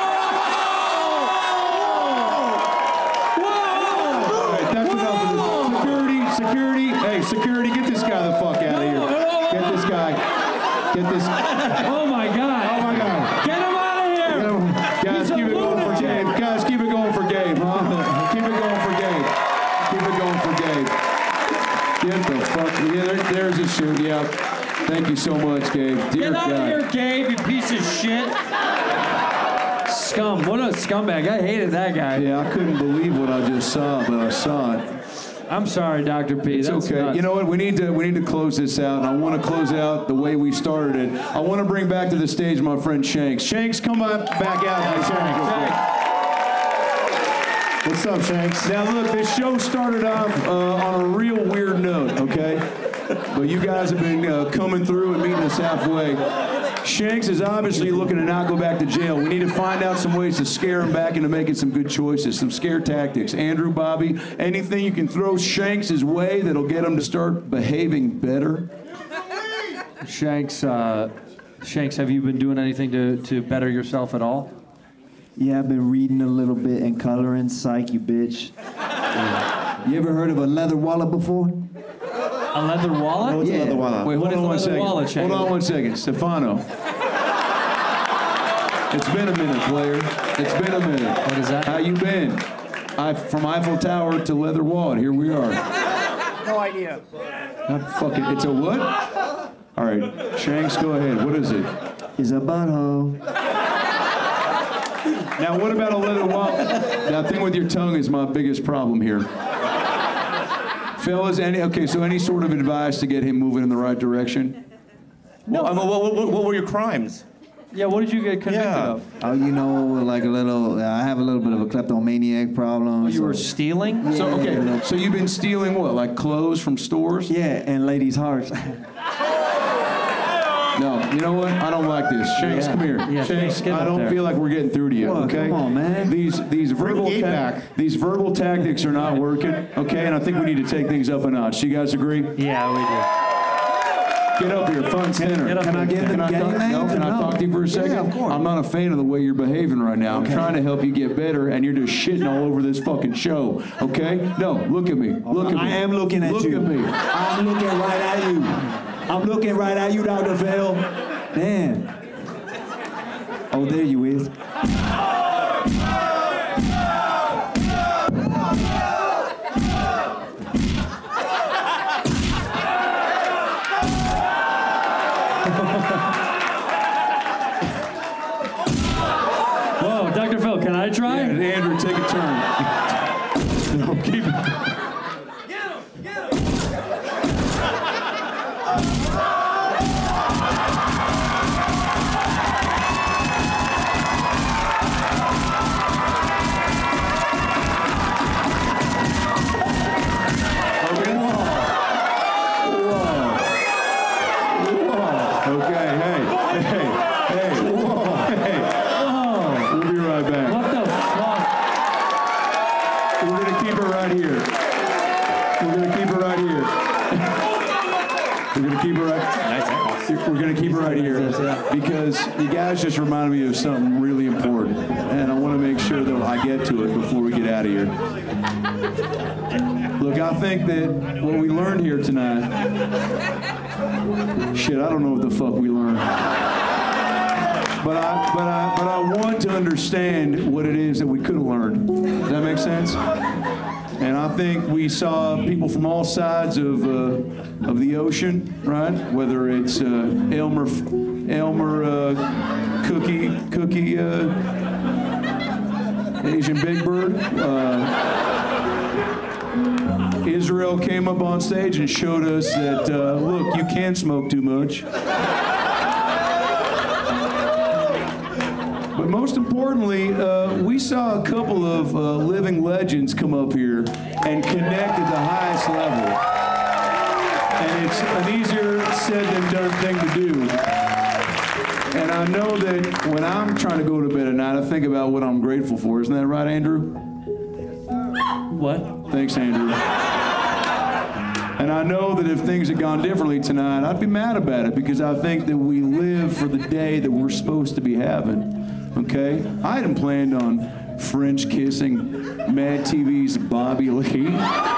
All right, that's enough of this. Security, security. Hey, security, get this guy the fuck out of here. Get this guy. Get this. Oh my God. Oh my God. Get him out of here. Guys, He's a keep it going for Gabe. Guys, keep it going for Gabe, huh? Keep it going for Gabe. Keep it going for Gabe. Get the fuck. Yeah, there, there's his shoot. Yeah. Thank you so much, Gabe. Dear Get out God. of here, Gabe, you piece of shit. Scum. What a scumbag. I hated that guy. Yeah, I couldn't believe what I just saw, but I saw it. I'm sorry, Doctor P. It's That's okay. nuts. You know what? We need to we need to close this out, and I want to close out the way we started it. I want to bring back to the stage my friend Shanks. Shanks, come on back out. What's up, Shanks? Now look, this show started off uh, on a real weird note, okay? But you guys have been uh, coming through and meeting us halfway. Shanks is obviously looking to not go back to jail. We need to find out some ways to scare him back into making some good choices, some scare tactics. Andrew, Bobby, anything you can throw Shanks' way that'll get him to start behaving better? Shanks, uh, Shanks, have you been doing anything to, to better yourself at all? Yeah, I've been reading a little bit and coloring. Psych, you bitch. You ever heard of a leather wallet before? A leather wallet? What's a leather wallet? Wait, hold on one second. Hold on one second. Stefano. It's been a minute, player. It's been a minute. What is that? How you been? I, from Eiffel Tower to leather wallet. Here we are. No idea. God fucking, it's a what? All right, Shanks, go ahead. What is it? It's a butthole. Now, what about a little while? That thing with your tongue is my biggest problem here. Fellas, any, okay, so any sort of advice to get him moving in the right direction? No. Well, I mean, what, what, what were your crimes? Yeah, what did you get convicted Yeah. of? Oh, you know, like a little. I have a little bit of a kleptomaniac problem. Oh, you so- were stealing? So, okay, so you've been stealing what, like clothes from stores? Yeah, and ladies' hearts. No, you know what? I don't like this. Shanks, Yeah. come here. Yeah, Shanks, get I up don't there. feel like we're getting through to you, Well, okay? come on, man. These these verbal Gabe ta- back. these verbal tactics are not working, okay? And I think we need to take things up a notch. You guys agree? Yeah, we do. Get up here, fun center. Get up Can I here. get Can the I, gang talk, names? no, can I No. talk to you for a second? Yeah, of course. I'm not a fan of the way you're behaving right now. I'm Okay. trying to help you get better, and you're just shitting all over this fucking show, okay? No, look at me. Look at me. I am looking at look you. Look at me. I'm looking right at you. I'm looking right at you, Doctor Phil. Damn. Oh, there you is. Whoa, Doctor Phil, can I try? Yeah, Andrew, take a turn. No, keep it. Okay, hey, hey, hey, whoa, hey. We'll be right back. What the fuck? We're gonna keep it right here. We're gonna keep it right here. We're gonna keep it right. We're gonna keep it right here because you guys just reminded me of something really important, and I want to make sure that I get to it before we get out of here. Look, I think that what we learned here tonight. Shit, I don't know what the fuck we learned. But I, but I, but I want to understand what it is that we could have learned. Does that make sense? And I think we saw people from all sides of uh, of the ocean, right? Whether it's uh, Elmer, Elmer, uh, Cookie, Cookie, uh, Asian Big Bird. Uh, Israel came up on stage and showed us that uh, look, you can smoke too much. But most importantly, uh, we saw a couple of uh, living legends come up here and connect at the highest level. And it's an easier said than done thing to do. And I know that when I'm trying to go to bed at night, I think about what I'm grateful for. Isn't that right, Andrew? What? Thanks, Andrew. And I know that if things had gone differently tonight, I'd be mad about it because I think that we live for the day that we're supposed to be having. Okay? I hadn't planned on French kissing Mad T V's Bobby Lee.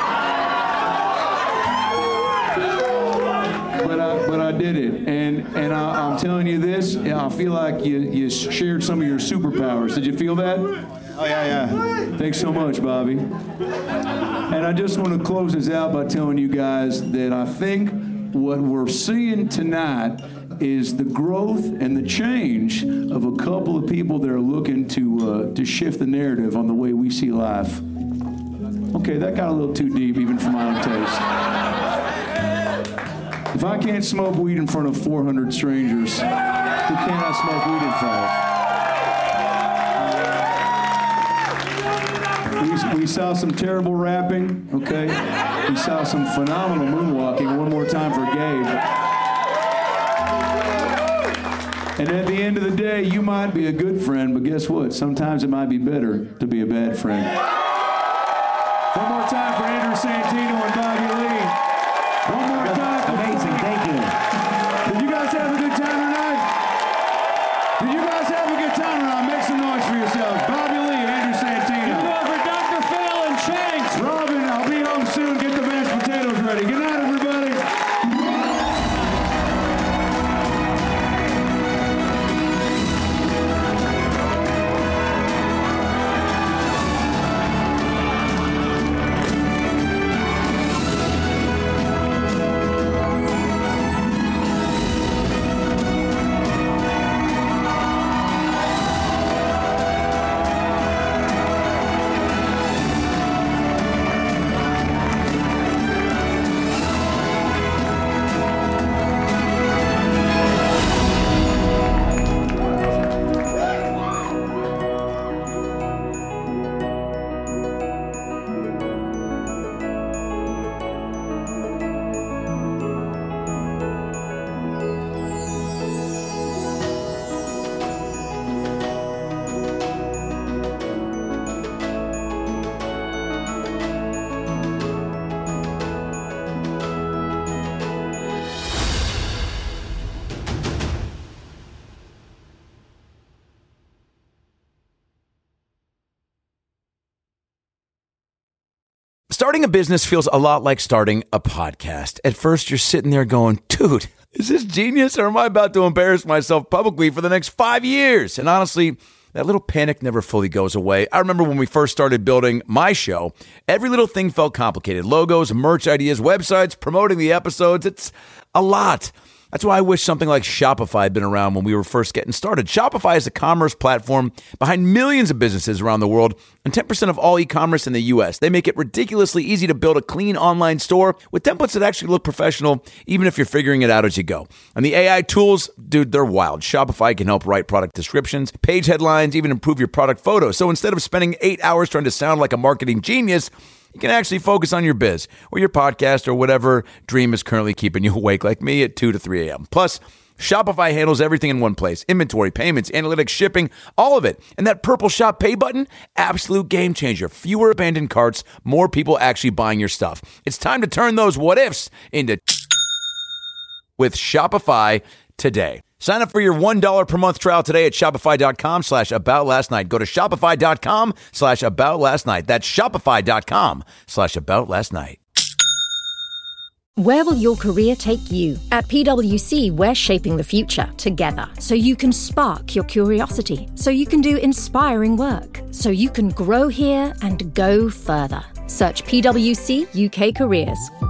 But I, but I did it. And and I, I'm telling you this, I feel like you, you shared some of your superpowers. Did you feel that? Oh, yeah, yeah. Thanks so much, Bobby. And I just want to close this out by telling you guys that I think what we're seeing tonight is the growth and the change of a couple of people that are looking to uh, to shift the narrative on the way we see life. Okay, that got a little too deep even for my own taste. If I can't smoke weed in front of four hundred strangers, who can I smoke weed in front of? We, we saw some terrible rapping, okay? We saw some phenomenal moonwalking. One more time for Gabe. And at the end of the day, you might be a good friend, but guess what? Sometimes it might be better to be a bad friend. One more time for Andrew Santino and Bobby Lee. One more time. Amazing, thank you. Did you guys have a good time tonight? Did you guys have a good time tonight? Make some noise for yourselves. Bobby Lee, Andrew Santino. Give it up for Doctor Phil and Shanks. Robin, I'll be home soon. Get the mashed potatoes ready. Good night, everybody. Starting a business feels a lot like starting a podcast. At first, you're sitting there going, dude, is this genius or am I about to embarrass myself publicly for the next five years? And honestly, that little panic never fully goes away. I remember when we first started building my show, every little thing felt complicated. Logos, merch ideas, websites, promoting the episodes. It's a lot. That's why I wish something like Shopify had been around when we were first getting started. Shopify is a commerce platform behind millions of businesses around the world and ten percent of all e-commerce in the U S. They make it ridiculously easy to build a clean online store with templates that actually look professional, even if you're figuring it out as you go. And the A I tools, dude, they're wild. Shopify can help write product descriptions, page headlines, even improve your product photos. So instead of spending eight hours trying to sound like a marketing genius, you can actually focus on your biz or your podcast or whatever dream is currently keeping you awake like me at two to three a.m. Plus, Shopify handles everything in one place. Inventory, payments, analytics, shipping, all of it. And that purple Shop Pay button, absolute game changer. Fewer abandoned carts, more people actually buying your stuff. It's time to turn those what ifs into with Shopify today. Sign up for your one dollar per month trial today at shopify.com slash about last night. Go to shopify.com slash about last night. That's shopify.com slash about last night. Where will your career take you? At P W C, we're shaping the future together so you can spark your curiosity, so you can do inspiring work, so you can grow here and go further. Search P W C U K Careers.